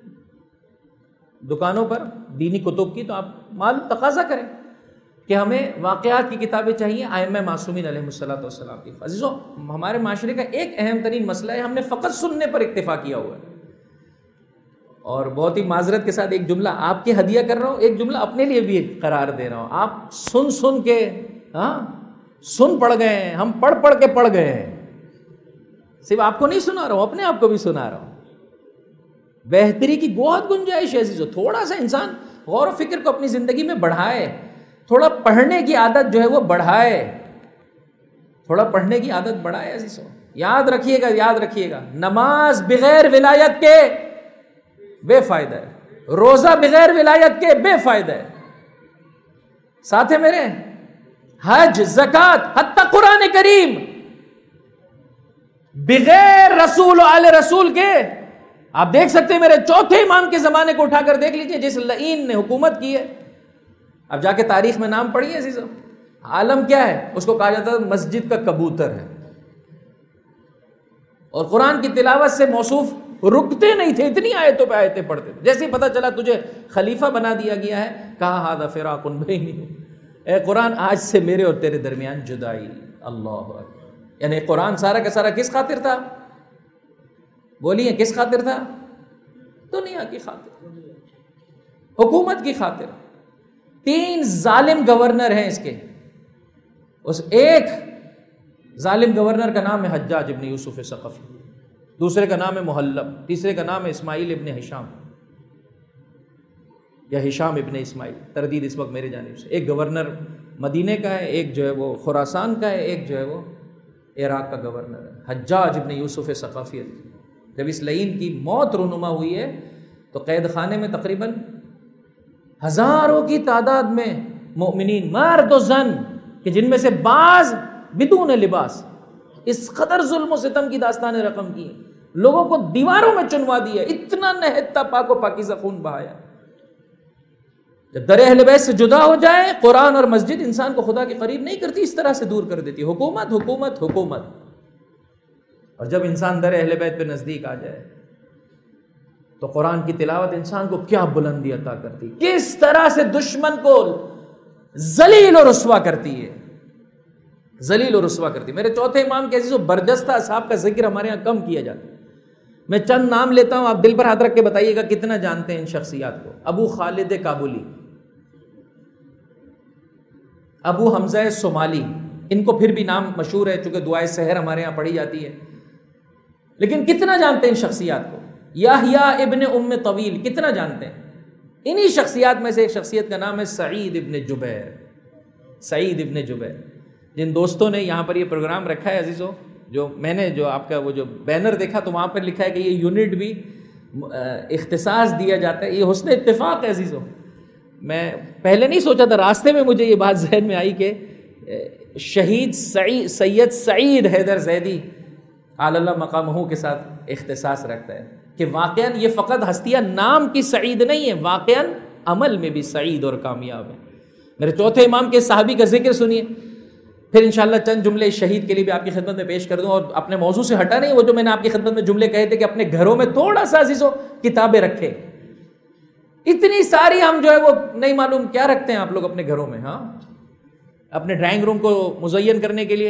دکانوں پر دینی کتب کی، تو آپ معلوم تقاضا کریں کہ ہمیں واقعات کی کتابیں چاہیے ائمہ معصومین علیہ الصلوۃ والسلام کی۔ عزیزوں، ہمارے معاشرے کا ایک اہم ترین مسئلہ ہے، ہم نے فقط سننے پر اکتفا کیا ہوا ہے، اور بہت ہی معذرت کے ساتھ ایک جملہ آپ کے ہدیہ کر رہا ہوں، ایک جملہ اپنے لیے بھی قرار دے رہا ہوں۔ آپ سن کے سن پڑ گئے ہیں، ہم پڑھ کے پڑھ گئے ہیں، صرف آپ کو نہیں سنا رہا ہوں، اپنے آپ کو بھی سنا رہا ہوں۔ بہتری کی بہت گنجائش ہے عزیزو، تھوڑا سا انسان غور و فکر کو اپنی زندگی میں بڑھائے، تھوڑا پڑھنے کی عادت جو ہے وہ بڑھائے، تھوڑا پڑھنے کی عادت بڑھائے عزیزو۔ یاد رکھیے گا نماز بغیر ولایت کے بے فائدہ ہے، روزہ بغیر ولایت کے بے فائدہ ہے، ساتھ ہے میرے حج، زکوٰۃ، حتی قرآن کریم بغیر رسول و آل رسول کے، آپ دیکھ سکتے ہیں میرے چوتھے امام کے زمانے کو اٹھا کر دیکھ لیجئے، جس لعین نے حکومت کی ہے، اب جا کے تاریخ میں نام پڑھیے عزیزو، عالم کیا ہے، اس کو کہا جاتا ہے مسجد کا کبوتر ہے، اور قرآن کی تلاوت سے موصوف رکتے نہیں تھے، اتنی آیتوں پہ آیتیں پڑھتے تھے۔ جیسے ہی پتہ چلا تجھے خلیفہ بنا دیا گیا ہے، کہا ھذا فراق بینی، اے قرآن آج سے میرے اور تیرے درمیان جدائی۔ اللہ اکبر، یعنی قرآن سارا کا سارا کس خاطر تھا؟ بولیے کس خاطر تھا؟ دنیا کی خاطر، حکومت کی خاطر۔ 3 ظالم گورنر ہیں اس کے، اس ایک ظالم گورنر کا نام ہے حجاج ابن یوسف ثقفی، دوسرے کا نام ہے محلب، تیسرے کا نام ہے اسماعیل ابن ہشام یا ہشام ابن اسماعیل، تردید اس وقت میرے جانب سے۔ ایک گورنر مدینے کا ہے، ایک جو ہے وہ خراسان کا ہے، ایک جو ہے وہ عراق کا گورنر ہے، حجاج ابن یوسف ثقفی۔ جب اس لعین کی موت رونما ہوئی ہے تو قید خانے میں تقریباً ہزاروں کی تعداد میں مومنین، مرد و زن، کہ جن میں سے بعض بدون لباس، اس قدر ظلم و ستم کی داستان رقم کی، لوگوں کو دیواروں میں چنوا دیا، اتنا نہتا پاک و پاکیزہ خون بہایا۔ جب در اہل بیت سے جدا ہو جائے، قرآن اور مسجد انسان کو خدا کے قریب نہیں کرتی، اس طرح سے دور کر دیتی، حکومت حکومت حکومت۔ اور جب انسان در اہل بیت پہ نزدیک آ جائے تو قرآن کی تلاوت انسان کو کیا بلندی عطا کرتی، کس طرح سے دشمن کو ذلیل و رسوا کرتی ہے، ذلیل و رسوا کرتی۔ میرے چوتھے امام کے عزیزو، برجستہ اصحاب کا ذکر ہمارے یہاں کم کیا جاتا ہے، میں چند نام لیتا ہوں، آپ دل پر ہاتھ رکھ کے بتائیے گا کتنا جانتے ہیں ان شخصیات کو۔ ابو خالد کابلی، ابو حمزہ صومالی، ان کو پھر بھی نام مشہور ہے چونکہ دعائے سحر ہمارے یہاں پڑھی جاتی ہے، لیکن کتنا جانتے ہیں ان شخصیات کو؟ یحییٰ ابن ام طویل، کتنا جانتے ہیں؟ انہی شخصیات میں سے ایک شخصیت کا نام ہے سعید ابن جبیر، سعید ابن جبیر، جن دوستوں نے یہاں پر یہ پروگرام رکھا ہے عزیزو، جو میں نے جو آپ کا وہ جو بینر دیکھا تو وہاں پر لکھا ہے کہ یہ یونٹ بھی اختصاص دیا جاتا ہے، یہ حسن اتفاق ہے عزیزو۔ میں پہلے نہیں سوچا تھا، راستے میں مجھے یہ بات ذہن میں آئی کہ شہید سید سعید حیدر زیدی علی اللہ مقامہ کے ساتھ اختصاص رکھتا ہے کہ واقعاً یہ فقط ہستیاں نام کی سعید نہیں ہے، واقعاً عمل میں بھی سعید اور کامیاب ہے۔ میرے چوتھے امام کے صحابی کا ذکر سنیے، پھر انشاءاللہ چند جملے شہید کے لیے بھی آپ کی خدمت میں پیش کر دوں، اور اپنے موضوع سے ہٹا نہیں، وہ جو میں نے آپ کی خدمت میں جملے کہے تھے کہ اپنے گھروں میں تھوڑا سا عزیزو کتابیں رکھیں۔ اتنی ساری ہم جو ہے وہ نہیں معلوم کیا رکھتے ہیں آپ لوگ اپنے گھروں میں، ہاں اپنے ڈرائنگ روم کو مزین کرنے کے لیے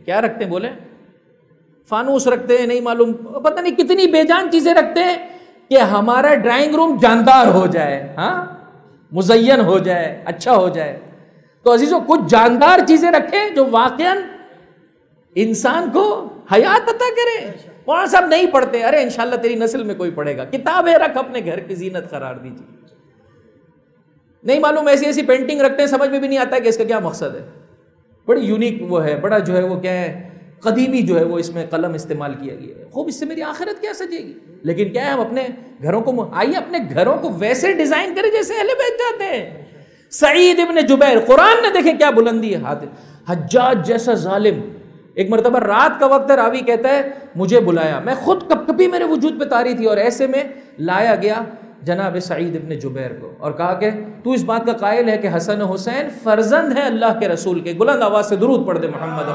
کیا رکھتے ہیں بولے؟ فانوس رکھتے ہیں، نہیں معلوم پتہ نہیں کتنی بے جان چیزیں رکھتے ہیں کہ ہمارا ڈرائنگ روم جاندار ہو جائے، ہاں مزین ہو جائے، اچھا ہو جائے۔ تو عزیزو کچھ جاندار چیزیں رکھیں جو واقعاً انسان کو حیات عطا کرے۔ مولانا صاحب نہیں پڑھتے، ارے انشاءاللہ تیری نسل میں کوئی پڑھے گا، کتاب ہے رکھ اپنے گھر کی زینت قرار دیجیے۔ نہیں معلوم ایسی ایسی پینٹنگ رکھتے ہیں سمجھ میں بھی نہیں آتا ہے کہ اس کا کیا مقصد ہے، بڑی یونیک وہ ہے، بڑا جو ہے وہ کیا ہے قدیمی جو ہے وہ اس میں قلم استعمال کیا گیا ہے، خوب اس سے میری آخرت کیا سجے گی۔ لیکن کیا ہے ہم اپنے گھروں کو، آئیے اپنے گھروں کو ویسے ڈیزائن کریں جیسے اہل بیت چاہتے ہیں۔ سعید ابن جبیر، قرآن نے دیکھیں کیا بلندی ہے، حجاج جیسا ظالم، ایک مرتبہ رات کا وقت ہے، راوی کہتا ہے مجھے بلایا، میں خود کب کبھی میرے وجود پہ طاری تھی، اور ایسے میں لایا گیا جناب سعید ابن جبیر کو اور کہا کہ تو اس بات کا قائل ہے کہ حسن و حسین فرزند ہیں اللہ کے رسول کے؟ بلند آواز سے درود پڑھ دے محمد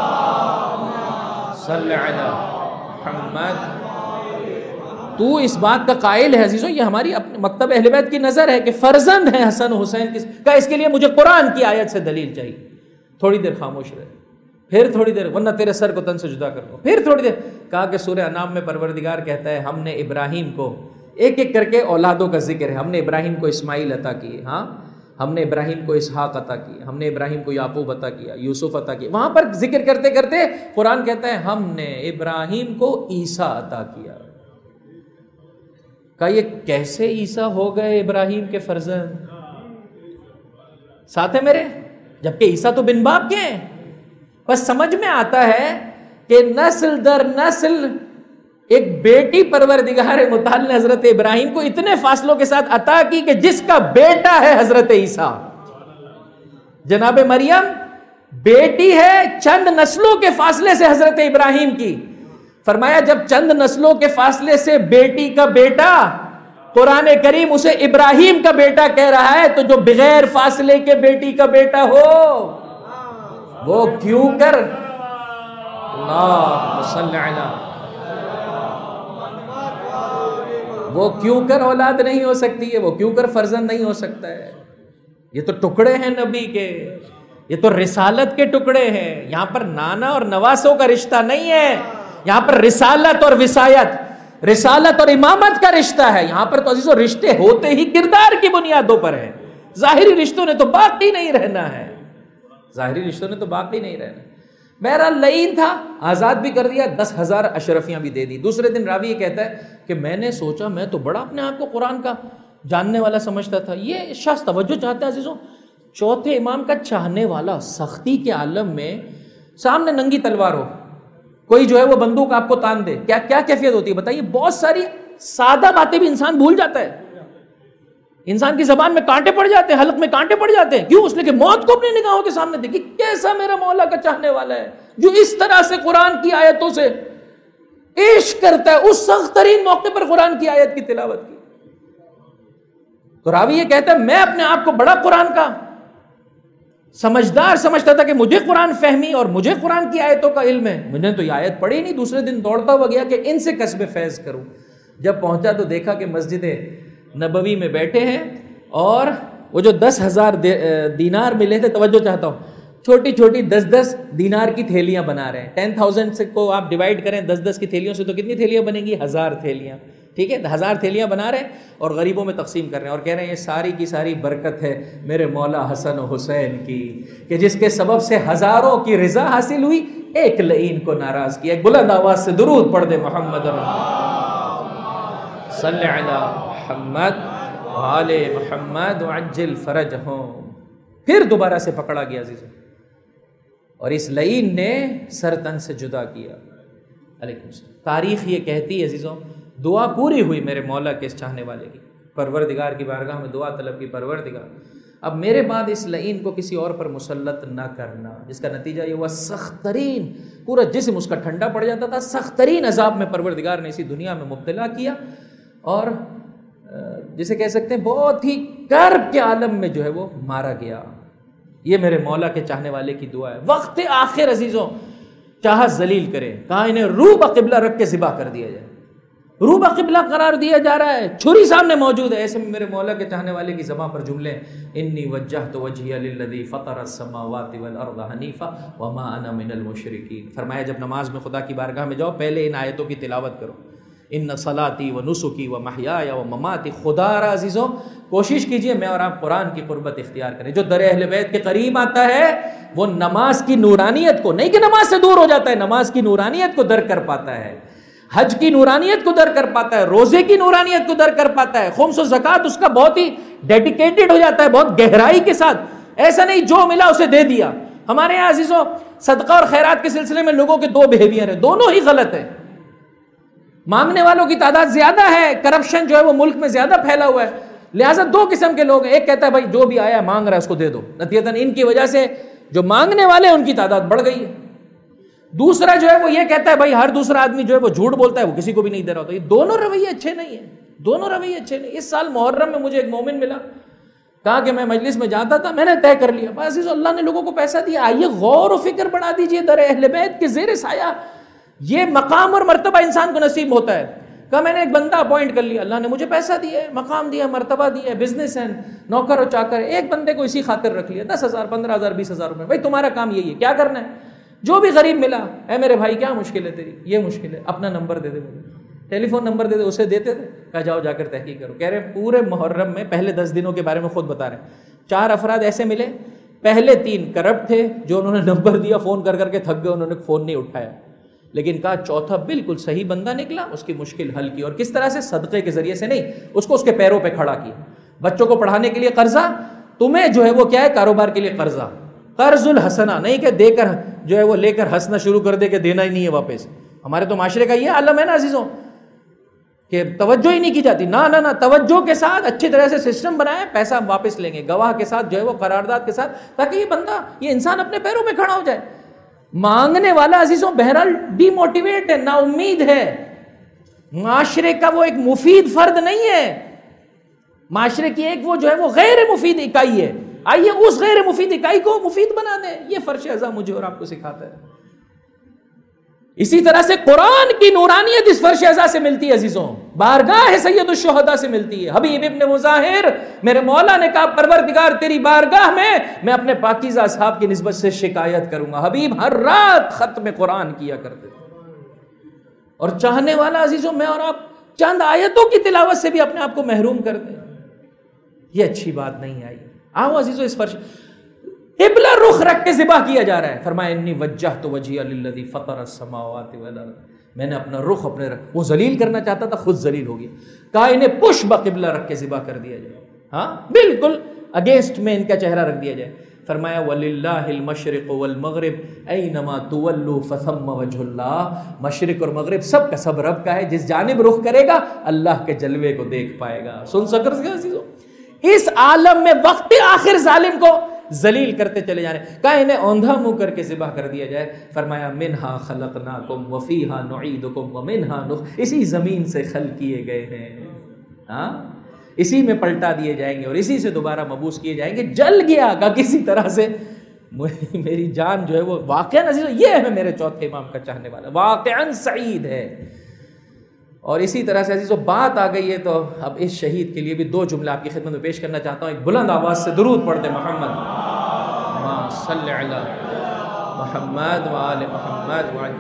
صلی علی محمد۔ تو اس بات کا قائل ہے عزیزوں، یہ ہماری مکتب اہل بیت کی نظر ہے کہ فرزند ہیں حسن و حسین کا، اس کے لیے مجھے قرآن کی آیت سے دلیل چاہیے۔ تھوڑی دیر خاموش رہے، پھر تھوڑی دیر، ورنہ تیرے سر کو تن سے جدا کر دو، پھر تھوڑی دیر کہا کہ سورہ انعام میں پروردگار کہتا ہے ہم نے ابراہیم کو، ایک ایک کر کے اولادوں کا ذکر ہے، ہم نے ابراہیم کو اسماعیل عطا کیے، ہاں ہم نے ابراہیم کو اسحاق عطا کیا، ہم نے ابراہیم کو یعقوب عطا کیا، یوسف عطا کیا، وہاں پر ذکر کرتے کرتے قرآن کہتا ہے ہم نے ابراہیم کو عیسیٰ عطا کیا۔ کہا یہ کیسے عیسیٰ ہو گئے ابراہیم کے فرزند؟ ساتھ ہے میرے، جبکہ عیسیٰ تو بن باپ کے ہیں۔ بس سمجھ میں آتا ہے کہ نسل در نسل ایک بیٹی پروردگار متعال نے حضرت ابراہیم کو اتنے فاصلوں کے ساتھ عطا کی کہ جس کا بیٹا ہے حضرت عیسیٰ، جناب مریم بیٹی ہے چند نسلوں کے فاصلے سے حضرت ابراہیم کی۔ فرمایا جب چند نسلوں کے فاصلے سے بیٹی کا بیٹا، قرآن کریم اسے ابراہیم کا بیٹا کہہ رہا ہے، تو جو بغیر فاصلے کے بیٹی کا بیٹا ہو وہ کیوں کر اللہ صلی علی، وہ کیوں کر اولاد نہیں ہو سکتی ہے، وہ کیوں کر فرزند نہیں ہو سکتا ہے؟ یہ تو ٹکڑے ہیں نبی کے، یہ تو رسالت کے ٹکڑے ہیں۔ یہاں پر نانا اور نواسوں کا رشتہ نہیں ہے، یہاں پر رسالت اور وصایت، رسالت اور امامت کا رشتہ ہے۔ یہاں پر تو عزیزو رشتے ہوتے ہی کردار کی بنیادوں پر ہیں، ظاہری رشتوں نے تو باقی نہیں رہنا ہے، ظاہری رشتوں نے تو باقی نہیں رہنا۔ بہرحال لعین تھا، آزاد بھی کر دیا، 10,000 اشرفیاں بھی دے دی۔ دوسرے دن راوی یہ کہتا ہے کہ میں نے سوچا میں تو بڑا اپنے آپ کو قرآن کا جاننے والا سمجھتا تھا، یہ شخص توجہ چاہتا ہے عزیزوں، چوتھے امام کا چاہنے والا، سختی کے عالم میں سامنے ننگی تلوار ہو، کوئی جو ہے وہ بندوق آپ کو تان دے، کیا کیا کیفیت ہوتی ہے بتائیے؟ بہت ساری سادہ باتیں بھی انسان بھول جاتا ہے، انسان کی زبان میں کانٹے پڑ جاتے ہیں، حلق میں کانٹے پڑ جاتے ہیں، کیوں؟ اس نے کہ موت کو اپنی نگاہوں کے سامنے دیکھی، کیسا میرا مولا کا چاہنے والا ہے جو اس طرح سے قرآن کی آیتوں سے عشق کرتا ہے، اس سخت ترین موقع پر قرآن کی آیت کی تلاوت کی۔ تو راوی یہ کہتا ہے میں اپنے آپ کو بڑا قرآن کا سمجھدار سمجھتا تھا کہ مجھے قرآن فہمی اور مجھے قرآن کی آیتوں کا علم ہے، میں نے تو یہ آیت پڑھی نہیں۔ دوسرے دن دوڑتا ہوا گیا کہ ان سے کسب فیض کروں، جب پہنچا تو دیکھا کہ مسجد نبوی میں بیٹھے ہیں اور وہ جو 10,000 دینار ملے تھے، توجہ چاہتا ہوں، چھوٹی چھوٹی 10-10 دینار کی تھیلیاں بنا رہے ہیں۔ 10,000 سے کو آپ ڈیوائڈ کریں 10-10 کی تھیلیوں سے تو کتنی تھیلیاں بنیں گی؟ 1000 تھیلیاں، ٹھیک ہے، 1000 تھیلیاں بنا رہے ہیں اور غریبوں میں تقسیم کر رہے ہیں، اور کہہ رہے ہیں یہ ساری کی ساری برکت ہے میرے مولا حسن و حسین کی، کہ جس کے سبب سے ہزاروں کی رضا حاصل ہوئی، ایک لعین کو ناراض کیا۔ ایک بلند آواز سے درود پڑھ دے محمد صلی علی محمد وآل محمد وعجل فرجہم۔ پھر دوبارہ سے پکڑا گیا عزیزوں، اور اس لعین نے سر تن سے جدا کیا۔ علیکم السلام۔ تاریخ یہ کہتی ہے عزیزوں، دعا پوری ہوئی میرے مولا کے اس چاہنے والے کی، پروردگار کی بارگاہ میں دعا طلب کی، پروردگار اب میرے بعد اس لعین کو کسی اور پر مسلط نہ کرنا، جس کا نتیجہ یہ ہوا سخت ترین، پورا جسم اس کا ٹھنڈا پڑ جاتا تھا، سخت ترین عذاب میں پروردگار نے اسی دنیا میں مبتلا کیا، اور جسے کہہ سکتے ہیں بہت ہی کرب کے عالم میں جو ہے وہ مارا گیا۔ یہ میرے مولا کے چاہنے والے کی دعا ہے۔ وقت آخر عزیزوں چاہا ذلیل کرے، کہا انہیں روح بقبلہ رکھ کے ذبح کر دیا جائے، روبہ قبلہ قرار دیا جا رہا ہے، چھری سامنے موجود ہے. ایسے میں میرے مولا کے چاہنے والے کی زبان پر جملے انی وجہت وجہی للذی فطر السماوات والارض حنیفا وما انا من المشرکین. فرمایا جب نماز میں خدا کی بارگاہ میں جاؤ پہلے ان آیتوں کی تلاوت کرو. ان صلاتی و نسکی و محیای و مماتی. خدا را عزیزوں کوشش کیجئے میں اور آپ قرآن کی قربت اختیار کریں. جو در اہل بیت کے قریب آتا ہے وہ نماز کی نورانیت کو، نہیں کہ نماز سے دور ہو جاتا ہے، نماز کی نورانیت کو درک کر پاتا ہے، حج کی نورانیت کو در کر پاتا ہے، روزے کی نورانیت کو در کر پاتا ہے، خمس و زکوٰۃ اس کا بہت ہی ڈیڈیکیٹڈ ہو جاتا ہے، بہت گہرائی کے ساتھ. ایسا نہیں جو ملا اسے دے دیا. ہمارے یہاں عزیزوں صدقہ اور خیرات کے سلسلے میں لوگوں کے دو بیہیویئر ہیں، دونوں ہی غلط ہیں. مانگنے والوں کی تعداد زیادہ ہے، کرپشن جو ہے وہ ملک میں زیادہ پھیلا ہوا ہے، لہٰذا دو قسم کے لوگ ہیں. ایک کہتا ہے بھائی جو بھی آیا مانگ رہا ہے اس کو دے دو، نتیجتاً ان کی وجہ سے جو مانگنے والے ہیں ان کی تعداد بڑھ گئی ہے. دوسرا جو ہے وہ یہ کہتا ہے بھائی ہر دوسرا آدمی جو ہے وہ جھوٹ بولتا ہے، وہ کسی کو بھی نہیں دے رہا ہوتا. یہ دونوں رویے اچھے نہیں ہیں، دونوں رویے اچھے نہیں. اس سال محرم میں مجھے ایک مومن ملا، کہا کہ میں مجلس میں جاتا تھا، میں نے طے کر لیا بس اللہ نے لوگوں کو پیسہ دیا، آئیے غور و فکر بڑھا دیجئے در اہل بیت کے زیر سایہ یہ مقام اور مرتبہ انسان کو نصیب ہوتا ہے. کہا میں نے ایک بندہ اپوائنٹ کر لیا، اللہ نے مجھے پیسہ دیا ہے، مقام دیا، مرتبہ دیا ہے، بزنس ہے، نوکر و چاکر. ایک بندے کو اسی خاطر رکھ لیا 10,000 15,000 20,000 روپے. بھائی تمہارا کام یہی ہے، کیا کرنا ہے؟ جو بھی غریب ملا، اے میرے بھائی کیا مشکل ہے تیری؟ یہ مشکل ہے، اپنا نمبر دے دے، ٹیلی فون نمبر دے دے. اسے دیتے تھے، کہا جاؤ جا کر تحقیق کرو. کہہ رہے پورے محرم میں پہلے 10 دنوں کے بارے میں خود بتا رہے ہیں، 4 افراد ایسے ملے، پہلے 3 کرپٹ تھے جو انہوں نے نمبر دیا، فون کر کر کے تھک گئے، انہوں نے فون نہیں اٹھایا. لیکن کہا چوتھا بالکل صحیح بندہ نکلا، اس کی مشکل حل کی. اور کس طرح سے؟ صدقے کے ذریعے سے نہیں، اس کو اس کے پیروں پہ کھڑا کیا. بچوں کو پڑھانے کے لیے قرضہ، تمہیں جو ہے وہ کیا ہے کاروبار کے لیے قرضہ، قرض الحسنہ، نہیں کہ دے کر جو ہے وہ لے کر ہنسنا شروع کر دے کہ دینا ہی نہیں ہے واپس. ہمارے تو معاشرے کا یہ عالم ہے نا عزیزوں کہ توجہ ہی نہیں کی جاتی. نہ توجہ کے ساتھ اچھی طرح سے سسٹم بنائے، پیسہ واپس لیں گے گواہ کے ساتھ جو ہے وہ قرارداد کے ساتھ، تاکہ یہ بندہ یہ انسان اپنے پیروں پہ کھڑا ہو جائے. مانگنے والا عزیزوں بہرحال ڈی موٹیویٹ ہے، نا امید ہے، معاشرے کا وہ ایک مفید فرد نہیں ہے، معاشرے کی ایک وہ جو ہے وہ غیر مفید اکائی ہے. آئیے اس غیر مفید اکائی کو مفید بنا دیں. یہ فرش ازا مجھے اور آپ کو سکھاتا ہے. اسی طرح سے قرآن کی نورانیت اس فرش ازا سے ملتی ہے عزیزوں، بارگاہ سید الشہداء سے ملتی ہے. حبیب ابن مظاہر میرے مولا نے کہا پروردگار تیری بارگاہ میں اپنے پاکیزہ اصحاب کی نسبت سے شکایت کروں گا. حبیب ہر رات ختم قرآن کیا کرتے تھے. اور چاہنے والا عزیزوں میں اور آپ چند آیتوں کی تلاوت سے بھی اپنے آپ کو محروم کر دیں، یہ اچھی بات نہیں آئی. آؤ عزیزوں اس فرش قبلہ رخ رکھ کے ذبح کیا جا رہا ہے. فرمایا انی وجہت وجہی للذی فطر السماوات والارض. میں نے اپنا رخ وہ ذلیل کرنا چاہتا تھا، خود ذلیل ہو گیا. کہا انہیں پش بقبلہ رکھ کے ذبح کر دیا جائے، ہاں بالکل اگینسٹ میں ان کا چہرہ رکھ دیا جائے. فرمایا وللہ المشرق والمغرب اینما تولوا فثم وجہ اللہ. مشرق اور مغرب سب کا سب رب کا ہے، جس جانب رخ کرے گا اللہ کے جلوے کو دیکھ پائے گا. سن سکر سے عزیزوں اس عالم میں وقت آخر ظالم کو ذلیل کرتے چلے جانے. کہا انہیں اوندھا منہ کر کے ذبح کر دیا جائے. فرمایا منہا خلقناکم وفیہا نعیدکم ومنہا اسی زمین سے خلق کیے گئے ہیں، ہاں اسی میں پلٹا دیے جائیں گے اور اسی سے دوبارہ مبعوث کیے جائیں گے. جل گیا کہ کسی طرح سے میری جان جو ہے وہ واقعاً عزیز یہ ہے میرے چوتھے امام کا چاہنے والا، واقعاً سعید ہے. اور اسی طرح سے عزیزو بات آ گئی ہے تو اب اس شہید کے لیے بھی 2 جملے آپ کی خدمت میں پیش کرنا چاہتا ہوں. ایک بلند آواز سے درود پڑھتے محمد صلی علی محمد وآل محمد وآل.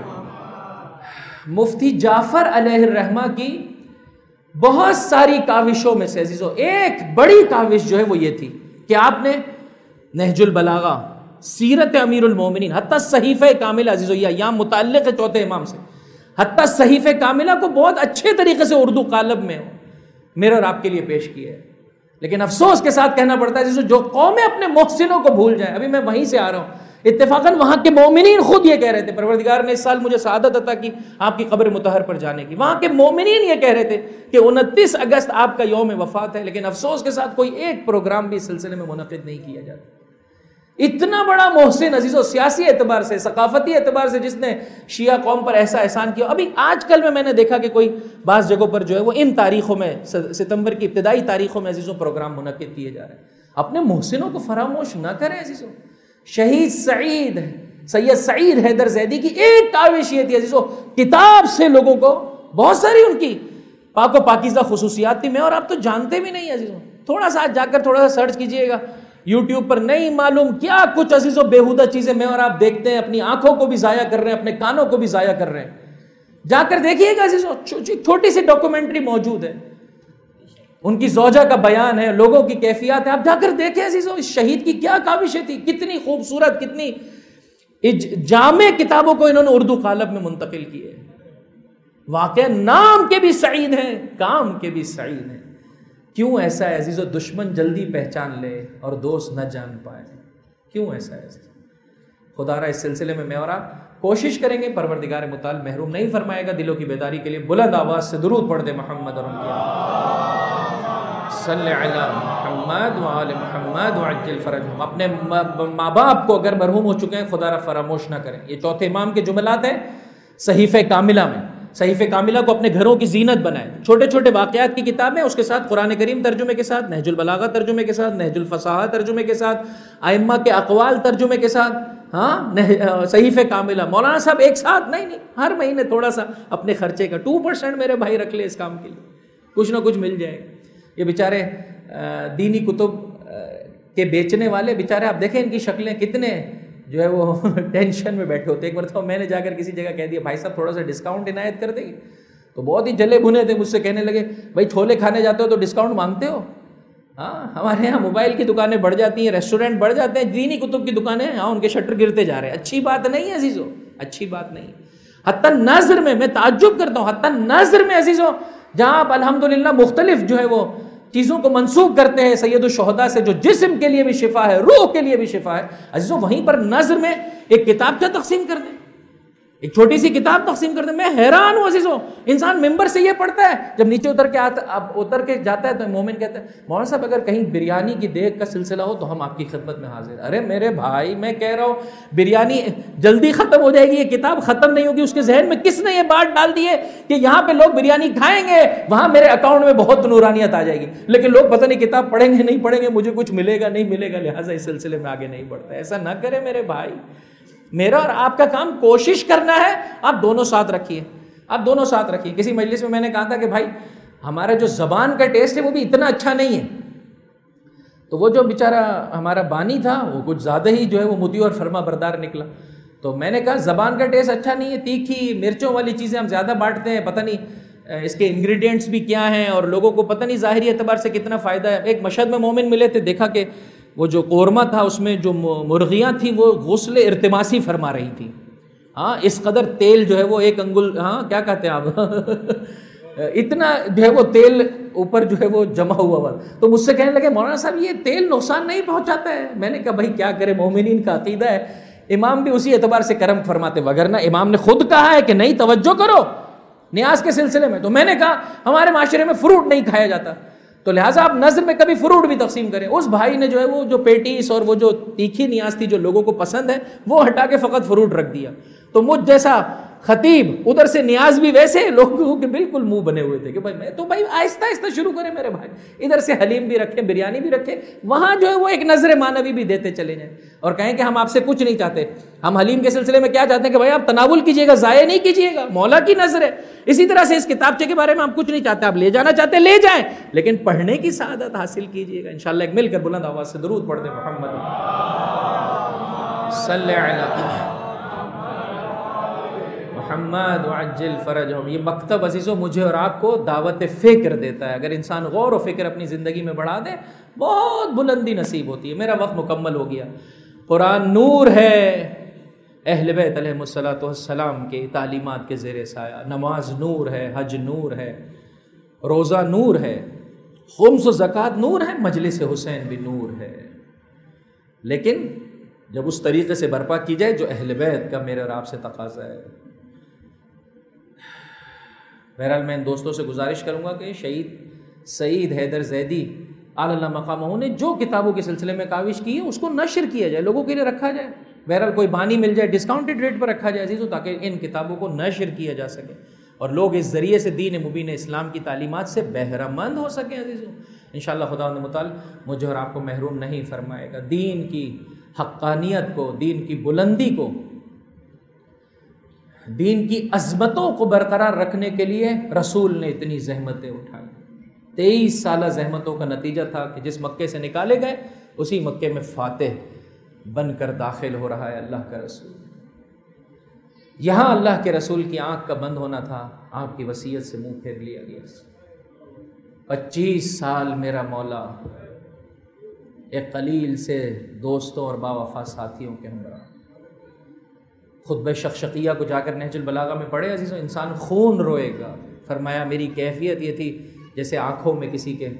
مفتی جعفر علیہ الرحمہ کی بہت ساری کاوشوں میں سے عزیزو ایک بڑی کاوش جو ہے وہ یہ تھی کہ آپ نے نہج البلاغہ، سیرت امیر المومنین، حتیٰ صحیفہ کاملہ عزیزو یہ ایام متعلق ہے چوتھے امام سے، حتیٰ صحیفہ کاملہ کو بہت اچھے طریقے سے اردو قالب میں میرے اور آپ کے لیے پیش کیا ہے. لیکن افسوس کے ساتھ کہنا پڑتا ہے جو قومیں اپنے محسنوں کو بھول جائیں. ابھی میں وہیں سے آ رہا ہوں، اتفاقاً وہاں کے مومنین خود یہ کہہ رہے تھے، پروردگار نے اس سال مجھے سعادت عطا کی آپ کی قبر مطہر پر جانے کی. وہاں کے مومنین یہ کہہ رہے تھے کہ 29 اگست آپ کا یوم وفات ہے، لیکن افسوس کے ساتھ کوئی ایک پروگرام بھی اس سلسلے میں منعقد نہیں کیا جاتا. اتنا بڑا محسن عزیزو سیاسی اعتبار سے، ثقافتی اعتبار سے جس نے شیعہ قوم پر ایسا احسان کیا. ابھی آج کل میں نے دیکھا کہ کوئی بعض جگہوں پر جو ہے وہ ان تاریخوں میں ستمبر کی ابتدائی تاریخوں میں عزیزوں پروگرام منعقد کیے جا رہے ہیں. اپنے محسنوں کو فراموش نہ کریں عزیزوں. شہید سعید سید سعید حیدر زیدی کی ایک کاوش یہ تھی عزیزو، کتاب سے لوگوں کو بہت ساری ان کی پاک و پاکیزہ خصوصیات تھی، میں اور آپ تو جانتے بھی نہیں عزیزوں. تھوڑا سا جا کر تھوڑا سا سرچ کیجئے گا یوٹیوب پر، نہیں معلوم کیا کچھ عزیزوں بےہودہ چیزیں میں اور آپ دیکھتے ہیں، اپنی آنکھوں کو بھی ضائع کر رہے ہیں، اپنے کانوں کو بھی ضائع کر رہے ہیں. جا کر دیکھیے گا عزیزوں، چھوٹی سی ڈاکومنٹری موجود ہے، ان کی زوجہ کا بیان ہے، لوگوں کی کیفیات ہے. آپ جا کر دیکھیں عزیزوں اس شہید کی کیا کاوشیں تھی، کتنی خوبصورت، کتنی جامع کتابوں کو انہوں نے اردو قالب میں منتقل کیے. واقعہ نام کے بھی سعید ہیں، کام کے بھی سعید ہیں. کیوں ایسا ہے عزیزو؟ دشمن جلدی پہچان لے اور دوست نہ جان پائے. کیوں ایسا ہے عزیزو؟ خدا را اس سلسلے میں اور آپ کوشش کریں گے، پروردگار متعال محروم نہیں فرمائے گا. دلوں کی بیداری کے لیے بلند آواز سے درود پڑھ دے محمد اور ان کی صلی علی محمد وآل محمد وعجل فرجہم. اپنے ماں باپ کو اگر مرحوم ہو چکے ہیں خدا را فراموش نہ کریں. یہ چوتھے امام کے جملات ہیں صحیفہ کاملہ میں. صحیفہ کاملہ کو اپنے گھروں کی زینت بنائیں. چھوٹے چھوٹے واقعات کی کتاب ہے، اس کے ساتھ قرآن کریم ترجمے کے ساتھ، نہج البلاغہ ترجمے کے ساتھ، نہج الفصاحہ ترجمے کے ساتھ، ائمہ کے اقوال ترجمے کے ساتھ. صحیفہ کاملہ مولانا صاحب ایک ساتھ نہیں، ہر مہینے تھوڑا سا اپنے خرچے کا 2% میرے بھائی رکھ لے اس کام کے لیے، کچھ نہ کچھ مل جائے گا. یہ بیچارے دینی کتب کے بیچنے والے بیچارے، آپ دیکھیں ان کی شکلیں کتنے جو ہے وہ ٹینشن میں بیٹھے ہوتے. ایک مرتبہ میں نے جا کر کسی جگہ کہہ دیا بھائی صاحب تھوڑا سا ڈسکاؤنٹ عنایت کر دیں گے، تو بہت ہی جلے بھنے تھے، مجھ سے کہنے لگے بھائی چھولے کھانے جاتے ہو تو ڈسکاؤنٹ مانگتے ہو؟ ہاں ہمارے یہاں موبائل کی دکانیں بڑھ جاتی ہیں، ریسٹورینٹ بڑھ جاتے ہیں، دینی کتب کی دکانیں ہاں ان کے شٹر گرتے جا رہے ہیں. اچھی بات نہیں ہے عزیزو، اچھی بات نہیں. حتی نظر میں تعجب کرتا ہوں، حتی نظر میں عزیزو جہاں آپ الحمدللہ مختلف جو ہے وہ چیزوں کو منسوب کرتے ہیں سید الشہداء سے، جو جسم کے لیے بھی شفا ہے، روح کے لیے بھی شفا ہے عزیزو، وہیں پر نظر میں ایک کتاب کیا تقسیم کر دیں، ایک چھوٹی سی کتاب تقسیم کر دیں. میں حیران ہوں عزیزو. انسان ممبر سے یہ پڑھتا ہے، جب نیچے اتر کے جاتا ہے تو مومن کہتا ہے مولانا صاحب اگر کہیں بریانی کی دیگ کا سلسلہ ہو تو ہم آپ کی خدمت میں حاضر. ارے میرے بھائی میں کہہ رہا ہوں بریانی جلدی ختم ہو جائے گی، یہ کتاب ختم نہیں ہوگی. اس کے ذہن میں کس نے یہ بات ڈال دی ہے کہ یہاں پہ لوگ بریانی کھائیں گے، وہاں میرے اکاؤنٹ میں بہت نورانیت آ جائے گی، لیکن لوگ پتہ نہیں کتاب پڑھیں گے نہیں پڑھیں گے، مجھے کچھ ملے گا نہیں ملے گا، لہٰذا اس سلسلے میں آگے نہیں بڑھتا. ایسا نہ کرے میرے بھائی. میرا اور آپ کا کام کوشش کرنا ہے، آپ دونوں ساتھ رکھیے، آپ دونوں ساتھ رکھیے. کسی مجلس میں نے کہا تھا کہ بھائی ہمارا جو زبان کا ٹیسٹ ہے وہ بھی اتنا اچھا نہیں ہے. تو وہ جو بیچارہ ہمارا بانی تھا وہ کچھ زیادہ ہی جو ہے وہ مطیع اور فرما بردار نکلا. تو میں نے کہا زبان کا ٹیسٹ اچھا نہیں ہے، تیکھی مرچوں والی چیزیں ہم زیادہ بانٹتے ہیں، پتہ نہیں اس کے انگریڈینٹس بھی کیا ہیں اور لوگوں کو پتہ نہیں ظاہری اعتبار سے کتنا فائدہ ہے. ایک مشہد میں مومن ملے تھے، دیکھا کہ وہ جو قورمہ تھا اس میں جو مرغیاں تھیں وہ غسل ارتماسی فرما رہی تھیں. ہاں اس قدر تیل جو ہے وہ ایک انگل، ہاں کیا کہتے ہیں آپ اتنا جو ہے وہ تیل اوپر جو ہے وہ جمع ہوا ہوا. تو مجھ سے کہنے لگے مولانا صاحب یہ تیل نقصان نہیں پہنچاتا ہے؟ میں نے کہا بھائی کیا کرے، مومنین کا عقیدہ ہے، امام بھی اسی اعتبار سے کرم فرماتے، وگرنہ امام نے خود کہا ہے کہ نہیں توجہ کرو نیاز کے سلسلے میں. تو میں نے کہا ہمارے معاشرے میں فروٹ نہیں کھایا جاتا، تو لہٰذا آپ نظر میں کبھی فروٹ بھی تقسیم کریں. اس بھائی نے جو ہے وہ جو پیٹیس اور وہ جو تیکھی نیاز تھی جو لوگوں کو پسند ہے وہ ہٹا کے فقط فروٹ رکھ دیا. تو مجھ جیسا خطیب ادھر سے نیاز بھی ویسے، لوگوں کے بالکل منہ بنے ہوئے تھے کہ بھائی میں تو بھائی آہستہ آہستہ شروع کریں میرے بھائی، ادھر سے حلیم بھی رکھیں، بریانی بھی رکھیں، وہاں جو ہے وہ ایک نظر معنوی بھی دیتے چلے جائیں اور کہیں کہ ہم آپ سے کچھ نہیں چاہتے. ہم حلیم کے سلسلے میں کیا چاہتے ہیں کہ بھائی آپ تناول کیجیے گا، ضائع نہیں کیجیے گا، مولا کی نظر ہے. اسی طرح سے اس کتابچے کے بارے میں ہم کچھ نہیں چاہتے، آپ لے جانا چاہتے لے جائیں، لیکن پڑھنے کی سعادت حاصل کیجیے گا. انشاءاللہ ایک مل کر بلند آواز سے درود پڑھ دیں محمد صلی علی محمد وعجل فرجہم. یہ مکتب عزیزوں مجھے اور آپ کو دعوت فکر دیتا ہے. اگر انسان غور و فکر اپنی زندگی میں بڑھا دے بہت بلندی نصیب ہوتی ہے. میرا وقت مکمل ہو گیا. قرآن نور ہے، اہل بیت علیہ الصلوۃ والسلام کے تعلیمات کے زیر سایہ. نماز نور ہے، حج نور ہے، روزہ نور ہے، خمس و زکوٰۃ نور ہے، مجلس حسین بھی نور ہے. لیکن جب اس طریقے سے برپا کی جائے جو اہل بیت کا میرے اور آپ سے تقاضا ہے. بہرحال میں ان دوستوں سے گزارش کروں گا کہ شہید سعید حیدر زیدی اعلیٰ مقامہ نے جو کتابوں کے سلسلے میں کاوش کی ہے اس کو نشر کیا جائے، لوگوں کے لیے رکھا جائے. بہرحال کوئی بانی مل جائے ڈسکاؤنٹڈ ریٹ پر رکھا جائے عزیزوں، تاکہ ان کتابوں کو نشر کیا جا سکے اور لوگ اس ذریعے سے دین مبین اسلام کی تعلیمات سے بہرہ مند ہو سکیں عزیزوں. انشاءاللہ خداوند متعال مجھے اور آپ کو محروم نہیں فرمائے گا دین کی حقانیت کو، دین کی بلندی کو دین کی عظمتوں کو برقرار رکھنے کے لیے رسول نے اتنی زحمتیں اٹھائی. 23 سالہ زحمتوں کا نتیجہ تھا کہ جس مکے سے نکالے گئے اسی مکے میں فاتح بن کر داخل ہو رہا ہے اللہ کا رسول. یہاں اللہ کے رسول کی آنکھ کا بند ہونا تھا، آپ کی وصیت سے منہ پھیر لیا گیا. 25 سال میرا مولا ایک قلیل سے دوستوں اور باوفا ساتھیوں کے ہمراہ. خطبہ شقشقیہ کو جا کر نہج البلاغہ میں پڑھے عزیزوں، انسان خون روئے گا. فرمایا میری کیفیت یہ تھی جیسے آنکھوں میں کسی کے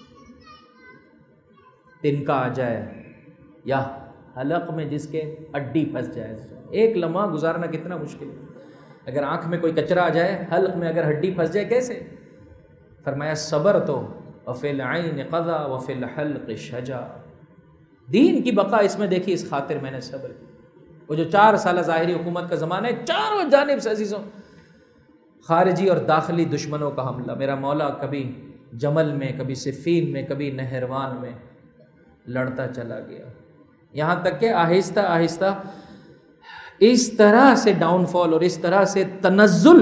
تنکا آ جائے یا حلق میں جس کے اڈی پھنس جائے. ایک لمحہ گزارنا کتنا مشکل ہے. اگر آنکھ میں کوئی کچرا آ جائے، حلق میں اگر ہڈی پھنس جائے کیسے؟ فرمایا صبر تو وفی العین قضا وفی الحلق شجا. دین کی بقا اس میں دیکھی، اس خاطر میں نے صبر کی. وہ جو 4 سالہ ظاہری حکومت کا زمانہ ہے، چاروں جانب سے عزیزوں خارجی اور داخلی دشمنوں کا حملہ. میرا مولا کبھی جمل میں، کبھی صفین میں، کبھی نہروان میں لڑتا چلا گیا، یہاں تک کہ آہستہ آہستہ اس طرح سے ڈاؤن فال اور اس طرح سے تنزل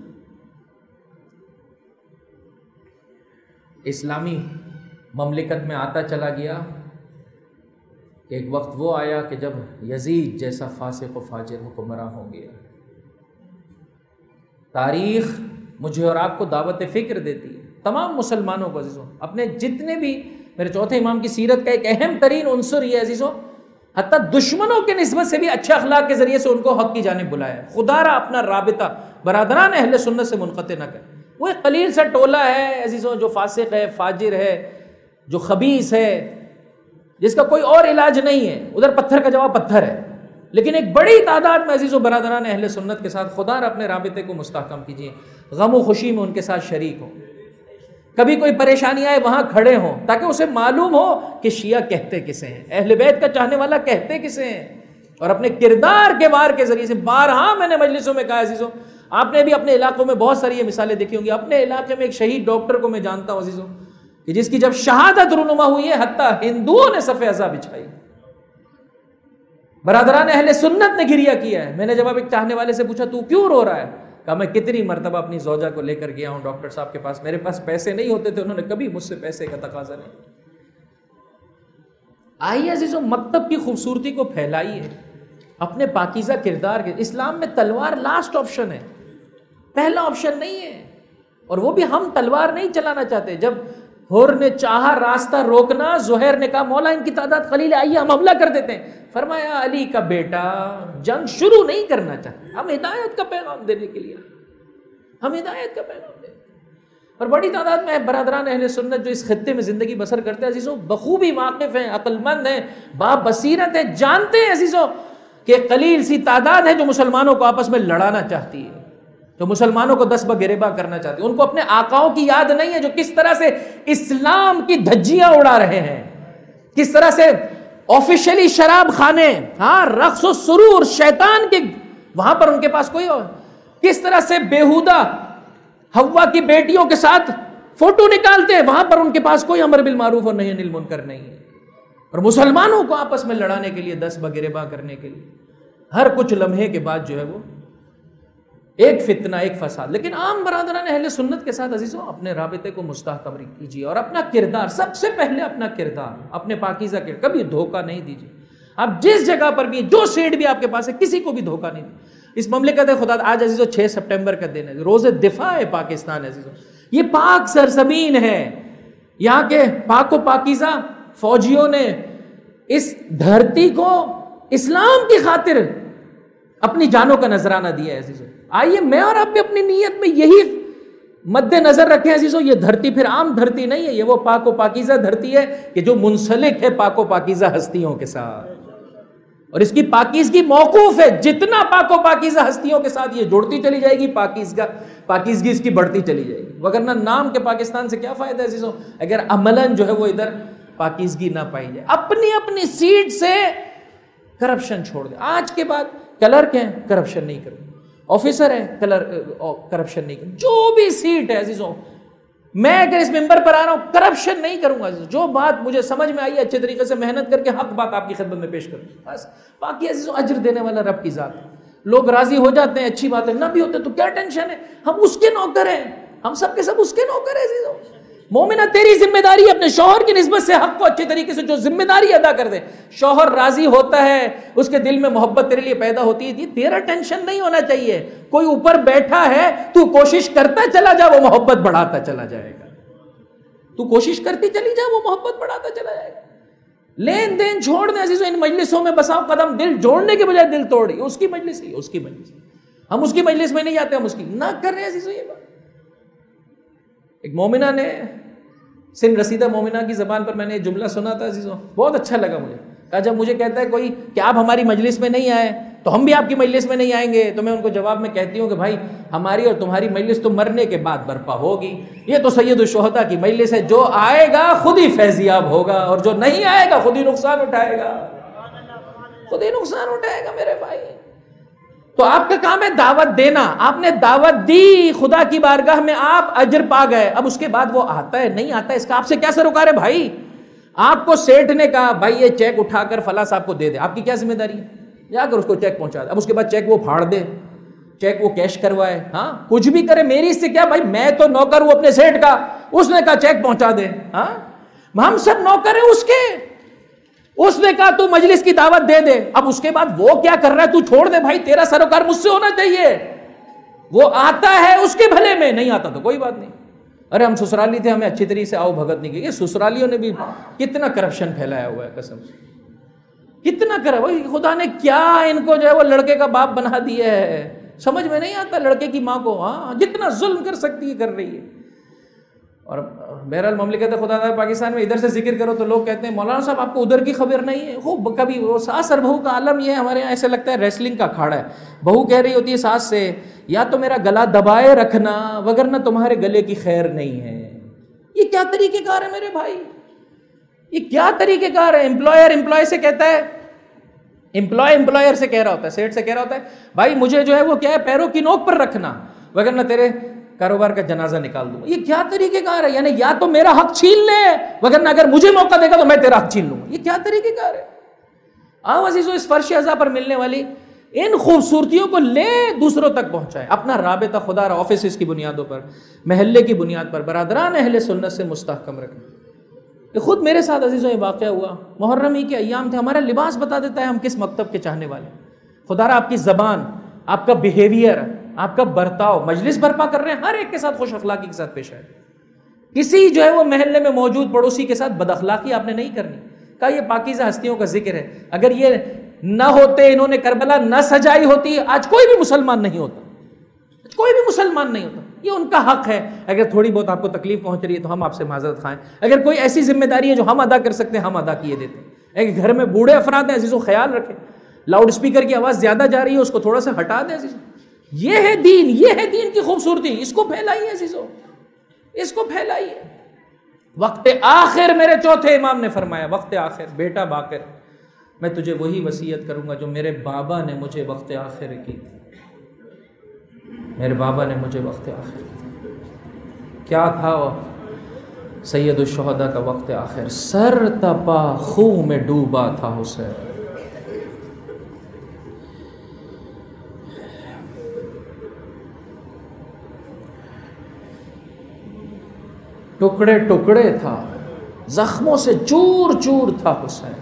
اسلامی مملکت میں آتا چلا گیا کہ ایک وقت وہ آیا کہ جب یزید جیسا فاسق و فاجر حکمراں ہو گیا. تاریخ مجھے اور آپ کو دعوت فکر دیتی ہے، تمام مسلمانوں کو عزیزوں. اپنے جتنے بھی میرے چوتھے امام کی سیرت کا ایک اہم ترین عنصر یہ عزیزوں، حتیٰ دشمنوں کے نسبت سے بھی اچھے اخلاق کے ذریعے سے ان کو حق کی جانب بلایا ہے. خدا را اپنا رابطہ برادران اہل سنت سے منقطع نہ کرے. وہ ایک قلیل سا ٹولہ ہے عزیزوں جو فاسق ہے، فاجر ہے، جو خبیث ہے، جس کا کوئی اور علاج نہیں ہے. ادھر پتھر کا جواب پتھر ہے. لیکن ایک بڑی تعداد میں عزیز و برادران اہل سنت کے ساتھ خدا را اپنے رابطے کو مستحکم کیجیے. غم و خوشی میں ان کے ساتھ شریک ہوں، کبھی کوئی پریشانی آئے وہاں کھڑے ہوں، تاکہ اسے معلوم ہو کہ شیعہ کہتے کسے ہیں، اہل بیت کا چاہنے والا کہتے کسے ہیں. اور اپنے کردار کے وار کے ذریعے سے بارہا میں نے مجلسوں میں کہا عزیزوں، آپ نے بھی اپنے علاقوں میں بہت ساری یہ مثالیں دیکھی ہوں گی. اپنے علاقے میں ایک شہید ڈاکٹر کو میں جانتا ہوں عزیزوں کہ جس کی جب شہادت رونما ہوئی ہے حتیٰ ہندوؤں نے صف عزا بچھائی، برادران اہل سنت نے گریہ کیا ہے. میں نے جب ایک چاہنے والے سے پوچھا تو کیوں رو رہا ہے، کہا میں کتنی مرتبہ اپنی زوجہ کو لے کر گیا ہوں ڈاکٹر صاحب کے پاس، میرے پاس پیسے نہیں ہوتے تھے، انہوں نے کبھی مجھ سے پیسے کا تقاضا نہیں. آئیے عزیزوں مکتب کی خوبصورتی کو پھیلائیے اپنے پاکیزہ کردار کے. اسلام میں تلوار لاسٹ آپشن ہے، پہلا آپشن نہیں ہے. اور وہ بھی ہم تلوار نہیں چلانا چاہتے. جب حور نے چاہا راستہ روکنا، زہیر نے کہا مولا ان کی تعداد قلیل ہے، آئیے ہم حملہ کر دیتے ہیں. فرمایا علی کا بیٹا جنگ شروع نہیں کرنا چاہتے، ہم ہدایت کا پیغام دینے کے لیے، ہم ہدایت کا پیغام دیں. اور بڑی تعداد میں برادران اہل سنت جو اس خطے میں زندگی بسر کرتے ہیں عزیزوں، بخوبی واقف ہیں، عقل مند ہیں، با بصیرت ہیں، جانتے ہیں عزیزوں کہ قلیل سی تعداد ہے جو مسلمانوں کو آپس میں لڑانا چاہتی ہے، جو مسلمانوں کو دست بگریباں کرنا چاہتی ہے. ان کو اپنے آقاؤں کی یاد نہیں ہے جو کس طرح سے اسلام کی دھجیاں اڑا رہے ہیں، کس طرح سے آفیشلی شراب خانے، ہاں رقص و سرور شیطان کے، وہاں پر ان کے پاس کوئی اور، کس طرح سے بیہودہ ہوا کی بیٹیوں کے ساتھ فوٹو نکالتے ہیں، وہاں پر ان کے پاس کوئی امر بالمعروف اور نہی عن المنکر نہیں ہے. اور مسلمانوں کو آپس میں لڑانے کے لیے، دست بگریباں کرنے کے لیے ہر کچھ لمحے کے بعد جو ہے وہ ایک فتنہ، ایک فساد. لیکن عام برادران اہل سنت کے ساتھ عزیزوں اپنے رابطے کو مستحکم کیجیے اور اپنا کردار، سب سے پہلے اپنا کردار، اپنے پاکیزہ کردار، کبھی دھوکہ نہیں دیجیے. آپ جس جگہ پر بھی، جو سیٹ بھی آپ کے پاس ہے، کسی کو بھی دھوکہ نہیں دیجیے. اس مملکت خدا آج عزیزوں 6 سپٹمبر کا دن ہے، روز دفاع ہے پاکستان عزیزوں. یہ پاک سرزمین ہے، یہاں کے پاک و پاکیزہ فوجیوں نے اس دھرتی کو اسلام کی خاطر اپنی جانوں کا نذرانہ دیا ہے عزیزوں. آئیے میں اور آپ بھی اپنی نیت میں یہی مد نظر رکھیں عزیزوں. یہ دھرتی پھر عام دھرتی نہیں ہے، یہ وہ پاک و پاکیزہ دھرتی ہے کہ جو منسلک ہے پاک و پاکیزہ ہستیوں کے ساتھ، اور اس کی پاکیزگی موقوف ہے. جتنا پاک و پاکیزہ ہستیوں کے ساتھ یہ جوڑتی چلی جائے گی، پاکیزگی اس کی بڑھتی چلی جائے گی. وگرنہ نام کے پاکستان سے کیا فائدہ ہے عزیزوں اگر عملاً جو ہے وہ ادھر پاکیزگی نہ پائی جائے. اپنی اپنی سیٹ سے کرپشن چھوڑ دیں. آج کے بعد کلرک ہیں کرپشن نہیں کریں، آفیسر ہے کرپشن نہیں کریں، جو بھی سیٹ ہے عزیزوں، میں اگر اس ممبر پر آ رہا ہوں کرپشن نہیں کروں گا. جو بات مجھے سمجھ میں آئی ہے اچھے طریقے سے محنت کر کے حق بات آپ کی خدمت میں پیش کروں بس. باقی عزیزوں اجر دینے والا رب کی ذات ہے. لوگ راضی ہو جاتے ہیں، اچھی بات ہے، نہ بھی ہوتے تو کیا ٹینشن ہے، ہم اس کے نوکر ہیں، ہم سب کے سب اس کے نوکر ہیں عزیزوں۔ مومنہ تیری ذمہ داری ہے اپنے شوہر کی نسبت سے حق کو اچھے طریقے سے جو ذمہ داری ادا کر دے، شوہر راضی ہوتا ہے، اس کے دل میں محبت تیرے لیے پیدا ہوتی ہے، یہ تیرا ٹینشن نہیں ہونا چاہیے۔ کوئی اوپر بیٹھا ہے، تو کوشش کرتا چلا جا، وہ محبت بڑھاتا چلا جائے گا، تو کوشش کرتی چلی جا، وہ محبت بڑھاتا چلا جائے گا۔ لین دین چھوڑ دیں عزیزوں، ان مجلسوں میں بساؤ قدم دل جوڑنے کے بجائے دل توڑ، اس کی مجلس ہے، اس کی مجلس، ہم اس کی مجلس میں نہیں جاتے، ہم اس کی نہ کر رہے ہیں عزیزوں یہ بات۔ ایک مومنہ نے، سن رسیدہ مومنہ کی زبان پر میں نے جملہ سنا تھا عزیزوں، بہت اچھا لگا مجھے، کہا جب مجھے کہتا ہے کوئی کہ آپ ہماری مجلس میں نہیں آئے تو ہم بھی آپ کی مجلس میں نہیں آئیں گے، تو میں ان کو جواب میں کہتی ہوں کہ بھائی ہماری اور تمہاری مجلس تو مرنے کے بعد برپا ہوگی، یہ تو سید الشہداء کی مجلس ہے، جو آئے گا خود ہی فیضیاب ہوگا، اور جو نہیں آئے گا خود ہی نقصان اٹھائے گا، خود ہی نقصان اٹھائے گا میرے بھائی۔ تو آپ کا کام ہے دعوت دینا، آپ نے دعوت دی خدا کی بارگاہ میں، آپ اجر پا گئے، اب اس کے بعد وہ آتا ہے نہیں آتا ہے، اس کا آپ سے کیا سروکار ہے بھائی؟ آپ کو سیٹھ نے کہا بھائی یہ چیک اٹھا کر فلاں صاحب کو دے دے، آپ کی کیا ذمہ داری ہے؟ جا کر اس کو چیک پہنچا دے، اب اس کے بعد چیک وہ پھاڑ دے، چیک وہ کیش کروائے، ہاں کچھ بھی کرے، میری اس سے کیا بھائی، میں تو نوکر ہوں اپنے سیٹھ کا، اس نے کہا چیک پہنچا دے، ہاں ہم سب نوکر ہیں اس کے، اس نے کہا تو مجلس کی دعوت دے دے، اب اس کے بعد وہ کیا کر رہا ہے تو چھوڑ دے بھائی، تیرا سروکار مجھ سے ہونا چاہیے، وہ آتا ہے اس کے بھلے میں، نہیں آتا تو کوئی بات نہیں۔ ارے ہم سسرالی تھے، ہمیں اچھی طریقے سے آؤ بھگت نہیں کی، یہ سسرالیوں نے بھی کتنا کرپشن پھیلایا ہوا ہے قسم سے، کتنا خدا نے کیا ان کو جو ہے وہ لڑکے کا باپ بنا دیا ہے، سمجھ میں نہیں آتا لڑکے کی ماں کو، ہاں جتنا ظلم کر سکتی ہے کر رہی ہے۔ اور بہرحال مملکت خدا پاکستان میں ادھر سے ذکر کرو تو لوگ کہتے ہیں مولانا صاحب آپ کو ادھر کی خبر نہیں ہے، خوب کبھی وہ ساس اور بہو کا عالم یہ ہے، ہمارے یہاں ایسے لگتا ہے ریسلنگ کا کھاڑا ہے، بہو کہہ رہی ہوتی ہے ساس سے یا تو میرا گلا دبائے رکھنا وگرنہ تمہارے گلے کی خیر نہیں ہے۔ یہ کیا طریقہ کار ہے میرے بھائی، یہ کیا طریقہ کار ہے؟ امپلائر امپلائی سے کہتا ہے، امپلائر سے کہہ رہا ہوتا ہے، سیٹ سے کہہ رہا ہوتا ہے بھائی مجھے جو ہے وہ کیا ہے پیروں کی نوک پر رکھنا وگرنہ تیرے کاروبار کا جنازہ نکال دوں۔ یہ کیا طریقہ کار ہے؟ یعنی یا تو میرا حق چھین لے وگرنہ اگر مجھے موقع دے گا تو میں تیرا حق چھین لوں گا، یہ کیا طریقہ کار ہے؟ آؤ عزیزو اس فرش ازا پر ملنے والی ان خوبصورتیوں کو لے دوسروں تک پہنچائے، اپنا رابطہ خدا را آفیسز کی بنیادوں پر، محلے کی بنیاد پر، برادران اہل سنت سے مستحکم رکھیں۔ یہ خود میرے ساتھ عزیزوں یہ واقعہ ہوا، محرم ہی کے ایام تھے، ہمارا لباس بتا دیتا ہے ہم کس مکتب کے چاہنے والے ہیں۔ خدا را آپ کی زبان، آپ کا بیہیویئر، آپ کا برتاؤ، مجلس برپا کر رہے ہیں ہر ایک کے ساتھ خوش اخلاقی کے ساتھ پیش آئے، کسی جو ہے وہ محلے میں موجود پڑوسی کے ساتھ بد اخلاقی آپ نے نہیں کرنی۔ کہا یہ پاکیزہ ہستیوں کا ذکر ہے، اگر یہ نہ ہوتے، انہوں نے کربلا نہ سجائی ہوتی، آج کوئی بھی مسلمان نہیں ہوتا، کوئی بھی مسلمان نہیں ہوتا، یہ ان کا حق ہے۔ اگر تھوڑی بہت آپ کو تکلیف پہنچ رہی ہے تو ہم آپ سے معذرت خواہیں، اگر کوئی ایسی ذمہ داری ہے جو ہم ادا کر سکتے ہیں ہم ادا کیے دیتے ہیں۔ اگر گھر میں بوڑھے افراد ہیں عزیزو خیال رکھیں، لاؤڈ اسپیکر کی آواز زیادہ جا رہی ہے اس کو تھوڑا سا ہٹا دیں عزیزو، یہ ہے دین، یہ ہے دین کی خوبصورتی، اس کو پھیلائیے عزیزو، اس کو پھیلائیے۔ وقت آخر میرے چوتھے امام نے فرمایا، وقت آخر بیٹا باقر، میں تجھے وہی وصیت کروں گا جو میرے بابا نے مجھے وقت آخر کی، میرے بابا نے مجھے وقت آخر کی۔ کیا تھا وہ؟ سید الشہداء کا وقت آخر، سر تپا خون میں ڈوبا تھا حسین، ٹکڑے ٹکڑے تھا، زخموں سے چور چور تھا حسین۔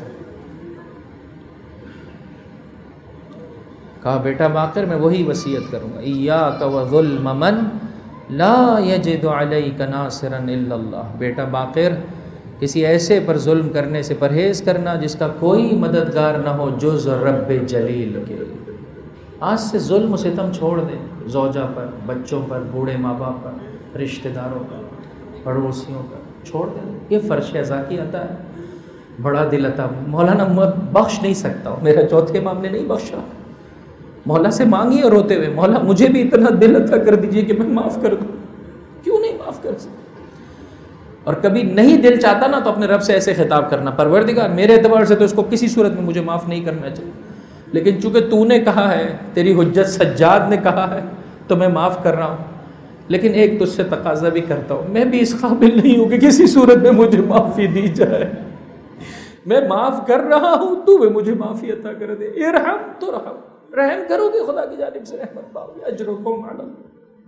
کہا بیٹا باقر میں وہی وصیت کروں گا، ایاک وظلم من لا یجد علیک ناصرا الا اللہ، بیٹا باقر کسی ایسے پر ظلم کرنے سے پرہیز کرنا جس کا کوئی مددگار نہ ہو جز رب جلیل کے۔ آج سے ظلم و ستم چھوڑ دیں، زوجہ پر، بچوں پر، بوڑھے ماں باپ پر، رشتہ داروں پر، پڑوسیوں پر چھوڑ دیں، یہ فرش ازا کی عطا ہے، بڑا دل عطا۔ مولانا بخش نہیں سکتا ہوں، میرا چوتھے امام نے نہیں بخشا، مولا سے مانگی اور روتے ہوئے مولا مجھے بھی اتنا دل عطا کر دیجئے کہ میں معاف کر دوں، کیوں نہیں معاف کر سکتا؟ اور کبھی نہیں دل چاہتا نا تو اپنے رب سے ایسے خطاب کرنا، پروردگار میرے اعتبار سے تو اس کو کسی صورت میں مجھے معاف نہیں کرنا چاہیے، لیکن چونکہ تو نے کہا ہے، تیری حجت سجاد نے کہا ہے تو میں معاف کر رہا ہوں، لیکن ایک تجھ سے تقاضا بھی کرتا ہوں، میں بھی اس قابل نہیں ہوں کہ کسی صورت میں مجھے معافی دی جائے، میں معاف کر رہا ہوں، تو بھی مجھے معافی عطا کر دے، ارحم تو رحم۔ رحم کرو گے خدا کی جانب سے رحمت پاؤ گے. اجرکم علی اللہ،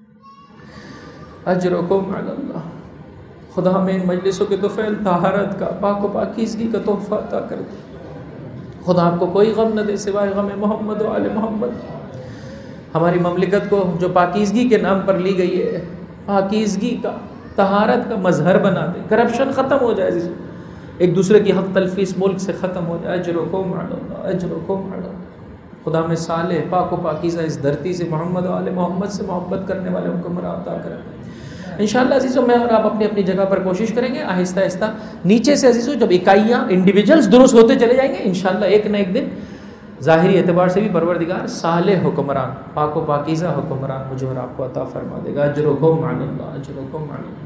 اجرکم علی اللہ. خدا ہمیں ان مجلسوں کے طفیل طہارت کا، پاک و پاکیزگی کا تحفہ عطا کر دے. خدا آپ کو کوئی غم نہ دے سوائے غم محمد و آل محمد. ہماری مملکت کو جو پاکیزگی کے نام پر لی گئی ہے، پاکیزگی کا، طہارت کا مظہر بنا دے. کرپشن ختم ہو جائے، ایک دوسرے کی حق تلفی ملک سے ختم ہو جائے. اجرکم علی اللہ، اجرکم علی اللہ. خدا ہمیں صالح پاک و پاکیزہ اس دھرتی سے محمد و آل محمد سے محبت کرنے والے حکمراں عطا کریں. انشاءاللہ عزیزو میں اور آپ اپنی اپنی جگہ پر کوشش کریں گے آہستہ آہستہ نیچے سے عزیزو، جب اکائیاں انڈیویجولز درست ہوتے چلے جائیں گے انشاءاللہ ایک نہ ایک دن ظاہری اعتبار سے بھی پروردگار صالح حکمران، پاک و پاکیزہ حکمران مجھے اور آپ کو عطا فرما دے گا. اجرکم علی اللہ، اجرکم علی اللہ.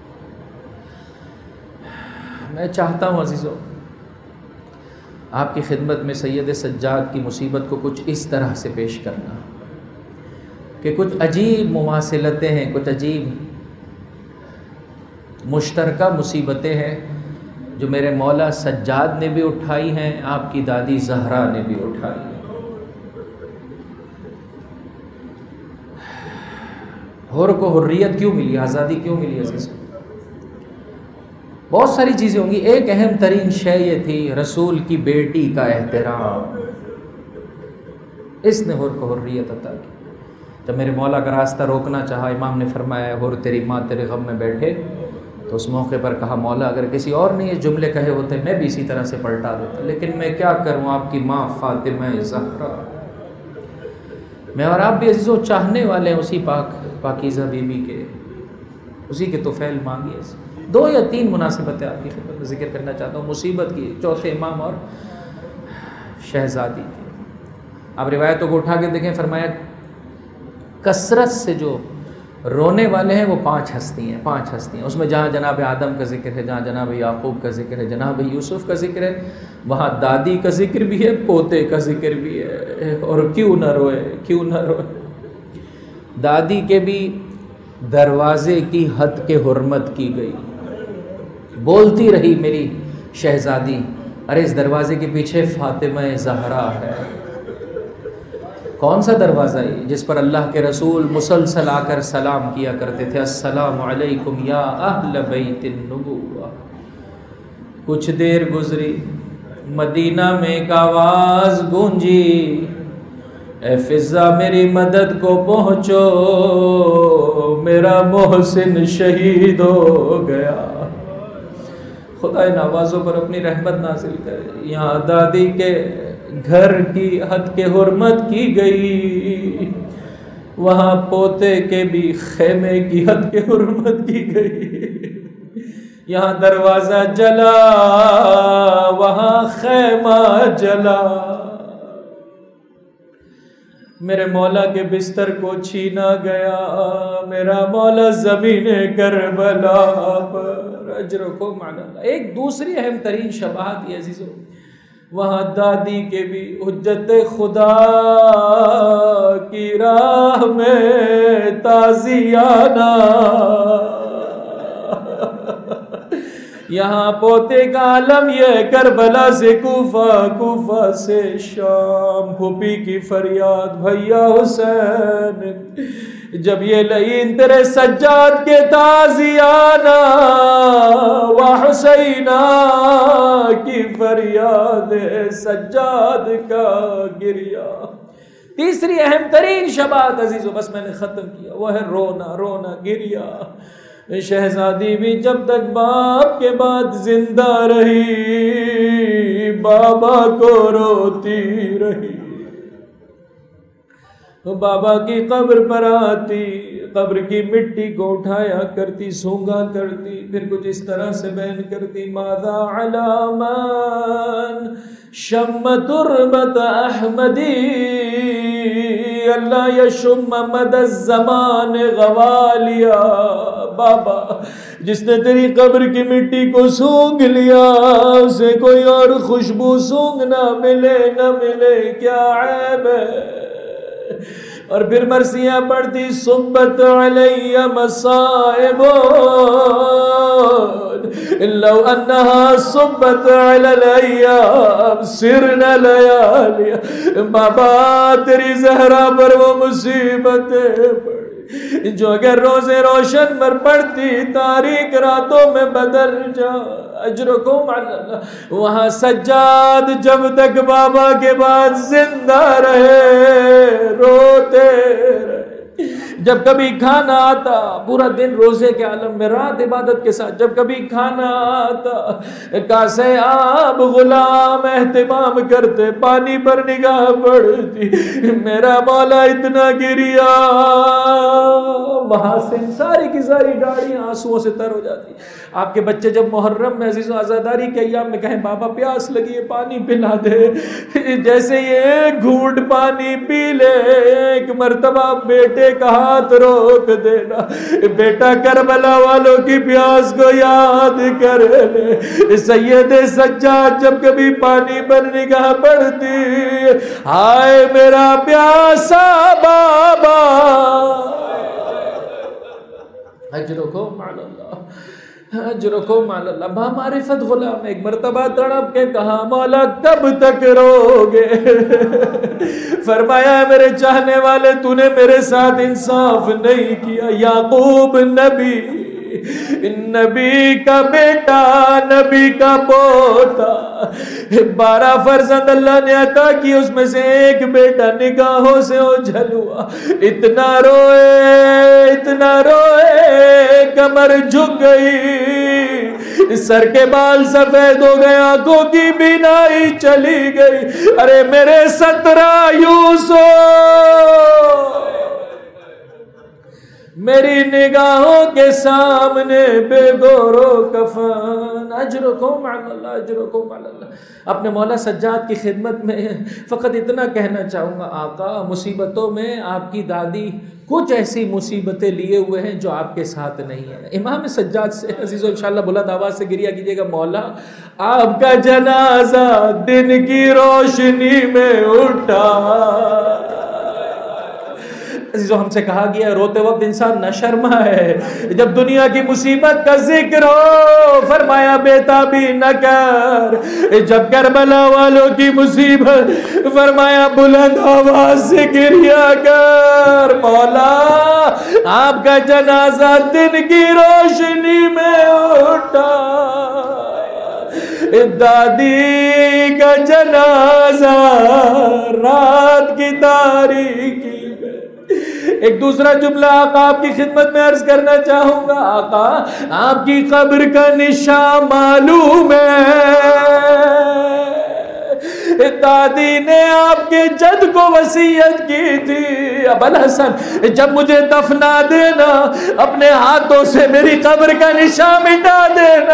میں چاہتا ہوں عزیزو آپ کی خدمت میں سید سجاد کی مصیبت کو کچھ اس طرح سے پیش کرنا کہ کچھ عجیب مماثلتیں ہیں، کچھ عجیب مشترکہ مصیبتیں ہیں جو میرے مولا سجاد نے بھی اٹھائی ہیں، آپ کی دادی زہرا نے بھی اٹھائی ہیں. حور کو حریت کیوں ملی، آزادی کیوں ملی عزیز؟ بہت ساری چیزیں ہوں گی. ایک اہم ترین شے یہ تھی رسول کی بیٹی کا احترام. اس نے حور کو حریت عطا کی. جب میرے مولا کا راستہ روکنا چاہا، امام نے فرمایا حور تیری ماں تیرے غم میں بیٹھے، تو اس موقع پر کہا مولا اگر کسی اور نے یہ جملے کہے ہوتے میں بھی اسی طرح سے پلٹا دیتا، لیکن میں کیا کروں، آپ کی ماں فاطمہ زہرا. میں اور آپ بھی عزیزو چاہنے والے ہیں اسی پاکیزہ بی بی کے، اسی کے طفیل مانگیے. 2 یا 3 مناسبتیں آپ کی خدمت میں ذکر کرنا چاہتا ہوں مصیبت کی، چوتھے امام اور شہزادی کی. آپ روایتوں کو اٹھا کے دیکھیں، فرمایا کثرت سے جو رونے والے ہیں وہ 5 ہستی ہیں. 5 ہستی ہیں. اس میں جہاں جناب آدم کا ذکر ہے، جہاں جناب یعقوب کا ذکر ہے، جناب یوسف کا ذکر ہے، وہاں دادی کا ذکر بھی ہے، پوتے کا ذکر بھی ہے. اور کیوں نہ روئے، کیوں نہ روئے. دادی کے بھی دروازے کی حد کے حرمت کی گئی. بولتی رہی میری شہزادی، ارے اس دروازے کے پیچھے فاطمہ زہرا ہے. کون سا دروازہ ہے جس پر اللہ کے رسول مسلسل آ کر سلام کیا کرتے تھے، السلام علیکم یا اہل بیت النبوہ. کچھ دیر گزری، مدینہ میں ایک آواز گونجی، اے فضا میری مدد کو پہنچو، میرا محسن شہید ہو گیا. خدا ان آوازوں پر اپنی رحمت نازل کرے. یہاں دادی کے گھر کی حد کے حرمت کی گئی، وہاں پوتے کے بھی خیمے کی حد کے حرمت کی گئی. یہاں دروازہ جلا، وہاں خیمہ جلا. میرے مولا کے بستر کو چھینا گیا، میرا مولا زمین کربلا پر. اجرکم علی اللہ. ایک دوسری اہم ترین شباہت یہ عزیزو، وہاں دادی کے بھی حجت خدا کی راہ میں تازیانہ. یہاں پوتے کا عالم یہ کربلا سے کوفہ، کوفہ سے شام. پھوپھی کی فریاد بھیا حسین، جب یہ لئین تیرے سجاد کے تازیانہ، وحسینہ کی فریاد سجاد کا گریا. تیسری اہم ترین شباہت عزیزو، بس میں نے ختم کیا، وہ ہے رونا، رونا گریا. شہزادی بھی جب تک باپ کے بعد زندہ رہی، بابا کو روتی رہی. بابا کی قبر پر آتی، قبر کی مٹی کو اٹھایا کرتی، سونگا کرتی، پھر کچھ اس طرح سے بیان کرتی، ماذا علی من شم تربت احمدی، اللہ یشم مد الزمان غوالیا. بابا جس نے تیری قبر کی مٹی کو سونگ لیا، اسے کوئی اور خوشبو سونگ نہ ملے، نہ ملے. کیا عیب ہے اور پھر مرثیہ پڑھتی صبت علی مصائب لو انہا صبت علی الیام سرنا لیالی. بابا تیری زہرا پر وہ مصیبتیں پڑی جو اگر روزے روشن پر پڑتی تاریک راتوں میں بدل جا. اجرکم علی اللہ. وہاں سجاد جب تک بابا کے بعد زندہ رہے روتے رہے. جب کبھی کھانا آتا پورا دن روزے کے عالم میں رات عبادت کے ساتھ جب کبھی کھانا آتا کاسے آب غلام اہتمام کرتے پانی پر نگاہ پڑتی میرا مولا اتنا گریا محاسن ساری کی ساری گاڑیاں آنسوؤں سے تر ہو جاتی. آپ کے بچے جب محرم میں عزیز و عزاداری کے ایام میں کہیں بابا پیاس لگی ہے پانی پلا دے جیسے یہ ایک گھونٹ پانی پی لے ایک مرتبہ بیٹے کا ہاتھ روک دینا بیٹا کربلا والوں کی پیاس کو یاد کر لے. سید سجاد جب کبھی پانی پر نگاہ پڑتی ہائے میرا پیاسا بابا. اجرکم علی اللہ اجرکم علی اللہ. بامعرفت غلام ایک مرتبہ تڑپ کے کہا مولا کب تک رو گے. فرمایا میرے چاہنے والے تو نے میرے ساتھ انصاف نہیں کیا. یعقوب نبی کا بیٹا نبی کا پوتا 12 فرزند اللہ نے عطا کی اس میں سے ایک بیٹا نگاہوں سے اوجھل ہوا. اتنا روئے کمر جھک گئی سر کے بال سفید ہو گئے آنکھوں کی بینائی چلی گئی. ارے میرے 17 یوسف میری نگاہوں کے سامنے بے گور و کفن. اجرکم علی اللہ اجرکم علی اللہ. اپنے مولا سجاد کی خدمت میں فقط اتنا کہنا چاہوں گا آقا مصیبتوں میں آپ کی دادی کچھ ایسی مصیبتیں لیے ہوئے ہیں جو آپ کے ساتھ نہیں ہیں. امام سجاد سے عزیزو انشاءاللہ بلند آواز سے گریہ کیجئے گا مولا آپ کا جنازہ دن کی روشنی میں اٹھا. عزیزو ہم سے کہا گیا روتے وقت انسان نہ شرما ہے. جب دنیا کی مصیبت کا ذکر ہو فرمایا بیتابی نہ کر. جب کربلا والوں کی مصیبت فرمایا بلند آواز سے گریہ کر. مولا آپ کا جنازہ دن کی روشنی میں اٹھا دادی کا جنازہ رات کی تاریکی. ایک دوسرا جملہ آقا آپ کی خدمت میں عرض کرنا چاہوں گا. آقا آپ کی قبر کا نشان معلوم ہے. دادی نے آپ کے جد کو وصیت کی تھی ابو الحسن جب مجھے دفنا دینا اپنے ہاتھوں سے میری قبر کا نشان مٹا دینا.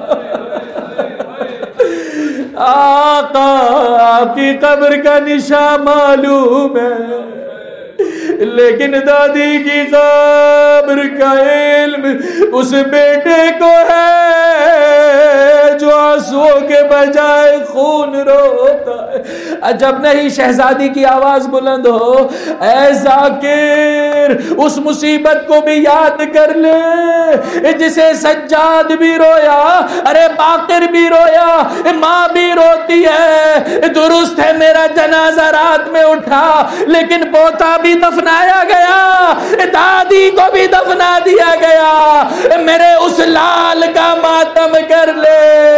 آقا آپ کی قبر کا نشان معلوم ہے لیکن دادی کی قبر کا علم اس بیٹے کو ہے جو آنسوؤں کے بجائے خون روتا ہے. عجب نہیں شہزادی کی آواز بلند ہو اے ذاکر اس مصیبت کو بھی یاد کر لے جسے سجاد بھی رویا ارے باقر بھی رویا ماں بھی روتی ہے. درست ہے میرا جنازہ رات میں اٹھا لیکن پوتا بھی دفنایا گیا دادی کو بھی دفنا دیا گیا. میرے اس لال کا ماتم کر لے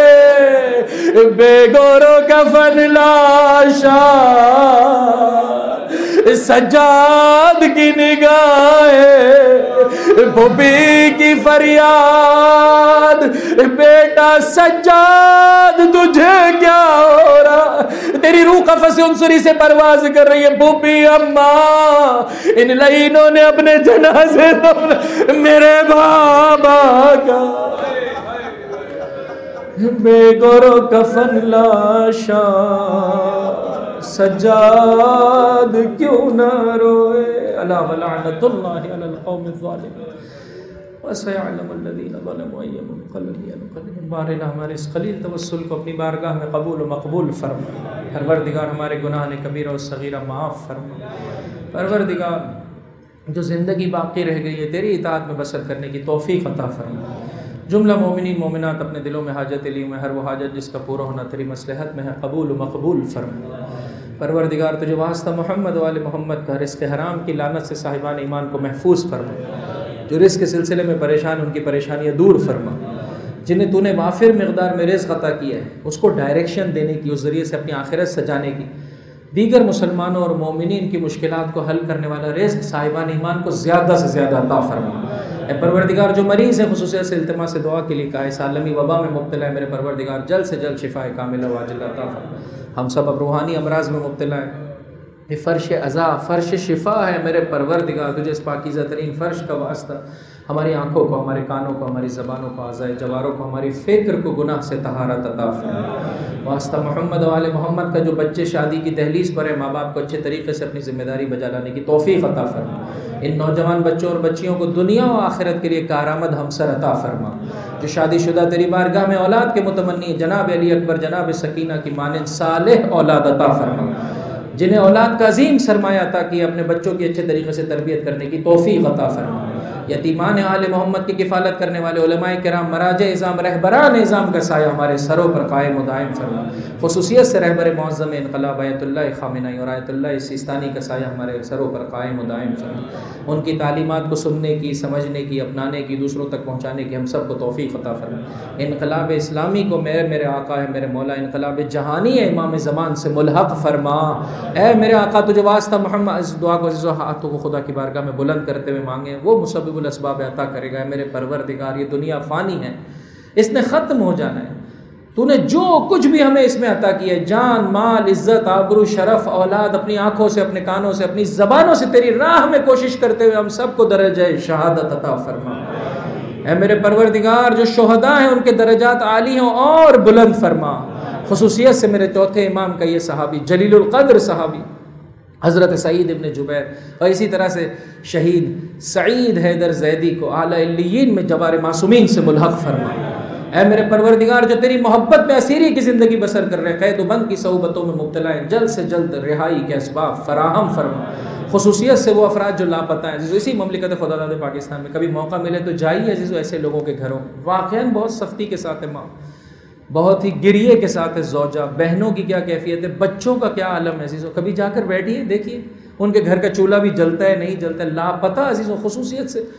بے گورو کفن لاشا سجاد کی نگاہیں بھوپی کی فریاد بیٹا سجاد تجھے کیا ہو رہا. تیری روح قفس عنصری سے پرواز کر رہی ہے. بھوپی اماں ان لائنوں نے اپنے جنازے میرے بابا کا بے گورو کفن لاشا سجاد کیوں نہ روئے. الا ولعنت اللہ علی القوم الظالمین وسيعلم الذين ظلموا أي منقلب ينقلبون. بارنا ہمارے اس قلیل توسل کو اپنی بارگاہ میں قبول و مقبول فرما. پروردگار ہمارے گناہ کبیرہ و صغیرہ معاف فرما. پروردگار جو زندگی باقی رہ گئی ہے تیری اطاعت میں بسر کرنے کی توفیق عطا فرما. جملہ مومنین مومنات اپنے دلوں میں حاجت لی میں ہر وہ حاجت جس کا پورا ہونا تیری مصلحت میں ہے قبول و مقبول فرما. پروردگار تجھے واسطہ محمد و آل محمد کا رزق حرام کی لعنت سے صاحبان ایمان کو محفوظ فرما. جو رزق کے سلسلے میں پریشان ان کی پریشانیاں دور فرما. جنہیں تو نے وافر مقدار میں رزق عطا کیا ہے اس کو ڈائریکشن دینے کی، اس ذریعے سے اپنی آخرت سجانے کی، دیگر مسلمانوں اور مومنین کی مشکلات کو حل کرنے والا رزق صاحبان ایمان کو زیادہ سے زیادہ عطا فرما. اے پروردگار جو مریض ہے خصوصیت سے التماس دعا کے لیے کہا اس عالمی وبا میں مبتلا ہے، میرے پروردگار جلد سے جلد شفا کاملہ و عاجلہ عطا فرما. ہم سب اب روحانی امراض میں مبتلا ہیں، یہ فرش عزا فرش شفا ہے، میرے پروردگار تجھے اس پاکیزہ ترین فرش کا واسطہ ہماری آنکھوں کو، ہمارے کانوں کو، ہماری زبانوں کو، اعضائے جواروں کو، ہماری فکر کو گناہ سے طہارت عطا فرما. واسطہ محمد و آل محمد کا جو بچے شادی کی دہلیز پر ہیں ماں باپ کو اچھے طریقے سے اپنی ذمہ داری بجا لانے کی توفیق عطا فرما. ان نوجوان بچوں اور بچیوں کو دنیا و آخرت کے لیے کارآمد ہمسر عطا فرما. جو شادی شدہ تیری بارگاہ میں اولاد کے متمنی جناب علی اکبر جناب سکینہ کی مانند صالح اولاد عطا فرما. جنہیں اولاد کا عظیم سرمایہ عطا کیا اپنے بچوں کی اچھے طریقے سے تربیت کرنے کی توفیق عطا فرما. یتیمان آل محمد کی کفالت کرنے والے علماء کرام مراجع اعظام رہبران اعظام کا سایہ ہمارے سروں پر قائم و دائم فرما. خصوصیت سے رہبر معظم انقلاب آیت اللہ خامنہئی اور آیت اللہ سیستانی کا سایہ ہمارے سروں پر قائم و دائم فرما. ان کی تعلیمات کو سننے کی، سمجھنے کی، اپنانے کی، دوسروں تک پہنچانے کی ہم سب کو توفیق عطا فرما. انقلاب اسلامی کو میرے آقا ہے میرے مولا انقلاب جہانی ہے امام زمان سے ملحق فرما. اے میرے آقا تجھے واسطہ محمد اس دعا کو عزیز و ہاتھوں کو خدا کی بارگاہ میں بلند کرتے ہوئے مانگے، وہ مسبب الاسباب عطا کرے گا. میرے پروردگار یہ دنیا فانی ہے، اس نے ختم ہو جانا ہے. تو نے جو کچھ بھی ہمیں اس میں عطا کیا ہے، جان، مال، عزت، آبرو، شرف، اولاد، اپنی آنکھوں سے، اپنے کانوں سے، اپنی زبانوں سے تیری راہ میں کوشش کرتے ہوئے ہم سب کو درجہ شہادت عطا فرما. اے میرے پروردگار جو شہداء ہیں ان کے درجات عالی ہوں اور بلند فرما. خصوصیت سے میرے چوتھے امام کا یہ صحابی جلیل القدر صحابی حضرت سعید ابن جبیر اور اسی طرح سے شہید سعید حیدر زیدی کو اعلی علیین میں جبار معصومین سے ملحق فرما. اے میرے پروردگار جو تیری محبت میں اسیری کی زندگی بسر کر رہے ہیں، قید و بند کی صعوبتوں میں مبتلا ہیں، جلد سے جلد رہائی کے اسباب فراہم فرما. خصوصیت سے وہ افراد جو لاپتہ ہیں عزیزو، اسی مملکت خدا داد پاکستان میں کبھی موقع ملے تو جائیے عزیزو ایسے لوگوں کے گھروں. واقعاً بہت سختی کے ساتھ ہے ماں، بہت ہی گریے کے ساتھ ہے زوجہ، بہنوں کی کیا کیفیت ہے، بچوں کا کیا عالم ہے عزیزو. کبھی جا کر بیٹھیے دیکھیے ان کے گھر کا چولہا بھی جلتا ہے نہیں جلتا ہے، لاپتہ عزیزو. خصوصیت سے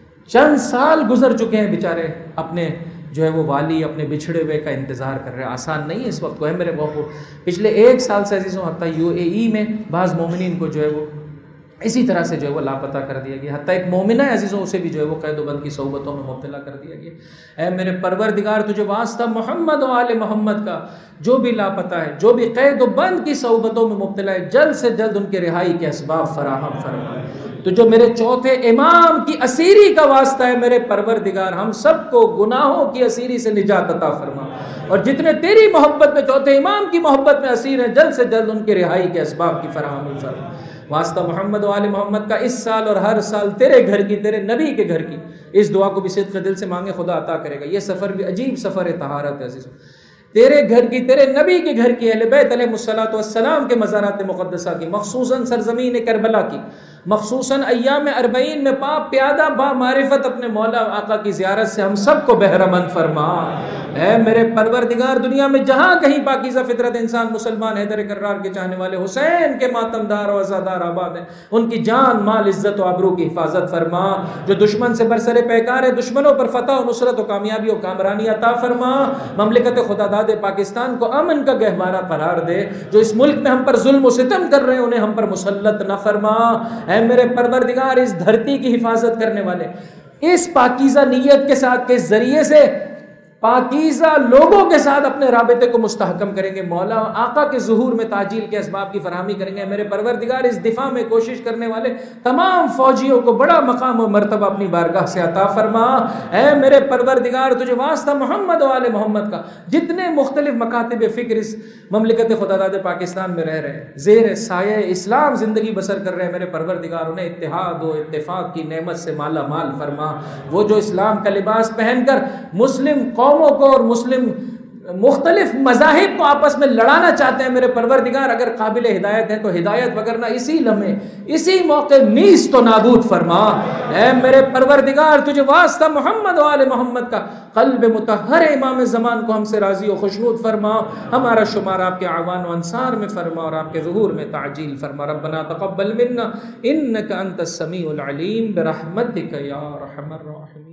چند سال گزر چکے ہیں بیچارے، اپنے جو ہے وہ والی اپنے بچھڑے ہوئے کا انتظار کر رہے ہیں. آسان نہیں ہے اس وقت کو ہے میرے بہو. پچھلے 1 سال سے عزیزوں حتیٰ UAE میں بعض مومنین کو جو ہے وہ اسی طرح سے جو ہے وہ لاپتہ کر دیا گیا. حتیٰ ایک مومنہ ہے عزیزوں اسے بھی جو ہے وہ قید و بند کی صحبتوں میں مبتلا کر دیا گیا. اے میرے پروردگار تجھے واسطہ محمد و آل محمد کا جو بھی لاپتہ ہے، جو بھی قید و بند کی صحبتوں میں مبتلا ہے، جلد سے جلد ان کے رہائی کے اسباب فراہم فرما. تو جو میرے چوتھے امام کی اسیری کا واسطہ ہے میرے پروردگار، ہم سب کو گناہوں کی اسیری سے نجات عطا فرما. اور جتنے تیری محبت میں چوتھے امام کی محبت میں اسیر ہیں، جلد سے جلد ان کے رہائی کے اسباب کی فراہمی فرما. واسطہ محمد و آل محمد کا اس سال اور ہر سال تیرے گھر کی، تیرے نبی کے گھر کی اس دعا کو بھی صدق دل سے مانگے، خدا عطا کرے گا. یہ سفر بھی عجیب سفر طہارت ہے عزیزو. تیرے گھر کی، تیرے نبی کے گھر کی، اہل بیت علیہ الصلوۃ والسلام کے مزارات مقدسہ کی، مخصوصاً سرزمین کربلا کی، مخصوصاً ایام 40 میں پاپ پیادہ با معرفت اپنے مولا آقا کی زیارت سے ہم سب کو بہرمند فرما. اے میرے پروردگار دنیا میں جہاں کہیں پاکیزہ فطرت انسان مسلمان حیدر کرار کے چاہنے والے حسین کے ماتمدار و عزادار آباد ہیں، ان کی جان، مال، عزت و آبرو کی حفاظت فرما. جو دشمن سے برسر پیکار ہے، دشمنوں پر فتح و نصرت و کامیابی و کامرانی عطا فرما. مملکت خدا داد پاکستان کو امن کا گہوارہ قرار دے. جو اس ملک میں ہم پر ظلم و ستم کر رہے ہیں انہیں ہم پر مسلط نہ فرما. اے میرے پروردگار اس دھرتی کی حفاظت کرنے والے، اس پاکیزہ نیت کے ساتھ کے اس ذریعے سے پاکیزہ لوگوں کے ساتھ اپنے رابطے کو مستحکم کریں گے، مولا آقا کے ظہور میں تعجیل کے اسباب کی فراہمی کریں گے. میرے پروردگار اس دفاع میں کوشش کرنے والے تمام فوجیوں کو بڑا مقام و مرتبہ اپنی بارگاہ سے عطا فرما. اے میرے پروردگار تجھے واسطہ محمد و آل محمد کا جتنے مختلف مکاتب فکر اس مملکت خدا داد پاکستان میں رہ رہے ہیں، زیر سایہ اسلام زندگی بسر کر رہے ہیں، میرے پروردگار انہیں اتحاد و اتفاق کی نعمت سے مالا مال فرما. وہ جو اسلام کا لباس پہن کر مسلم قوموں کو اور مسلم مختلف مذاہب کو آپس میں لڑانا چاہتے ہیں، میرے پروردگار اگر قابل ہدایت ہیں تو ہدایت، وگرنہ اسی لمحے اسی موقع نیست و نابود فرما۔ اے میرے پروردگار تجھے واسطہ محمد و آل محمد کا، قلب مطہر امام زمان کو ہم سے راضی و خوشنود فرما، ہمارا شمار آپ کے اعوان و انصار میں فرما اور آپ کے ظہور میں تعجیل فرما۔ ربنا تقبل منا انک انت السمیع العلیم برحمتک یا ارحم الراحمین۔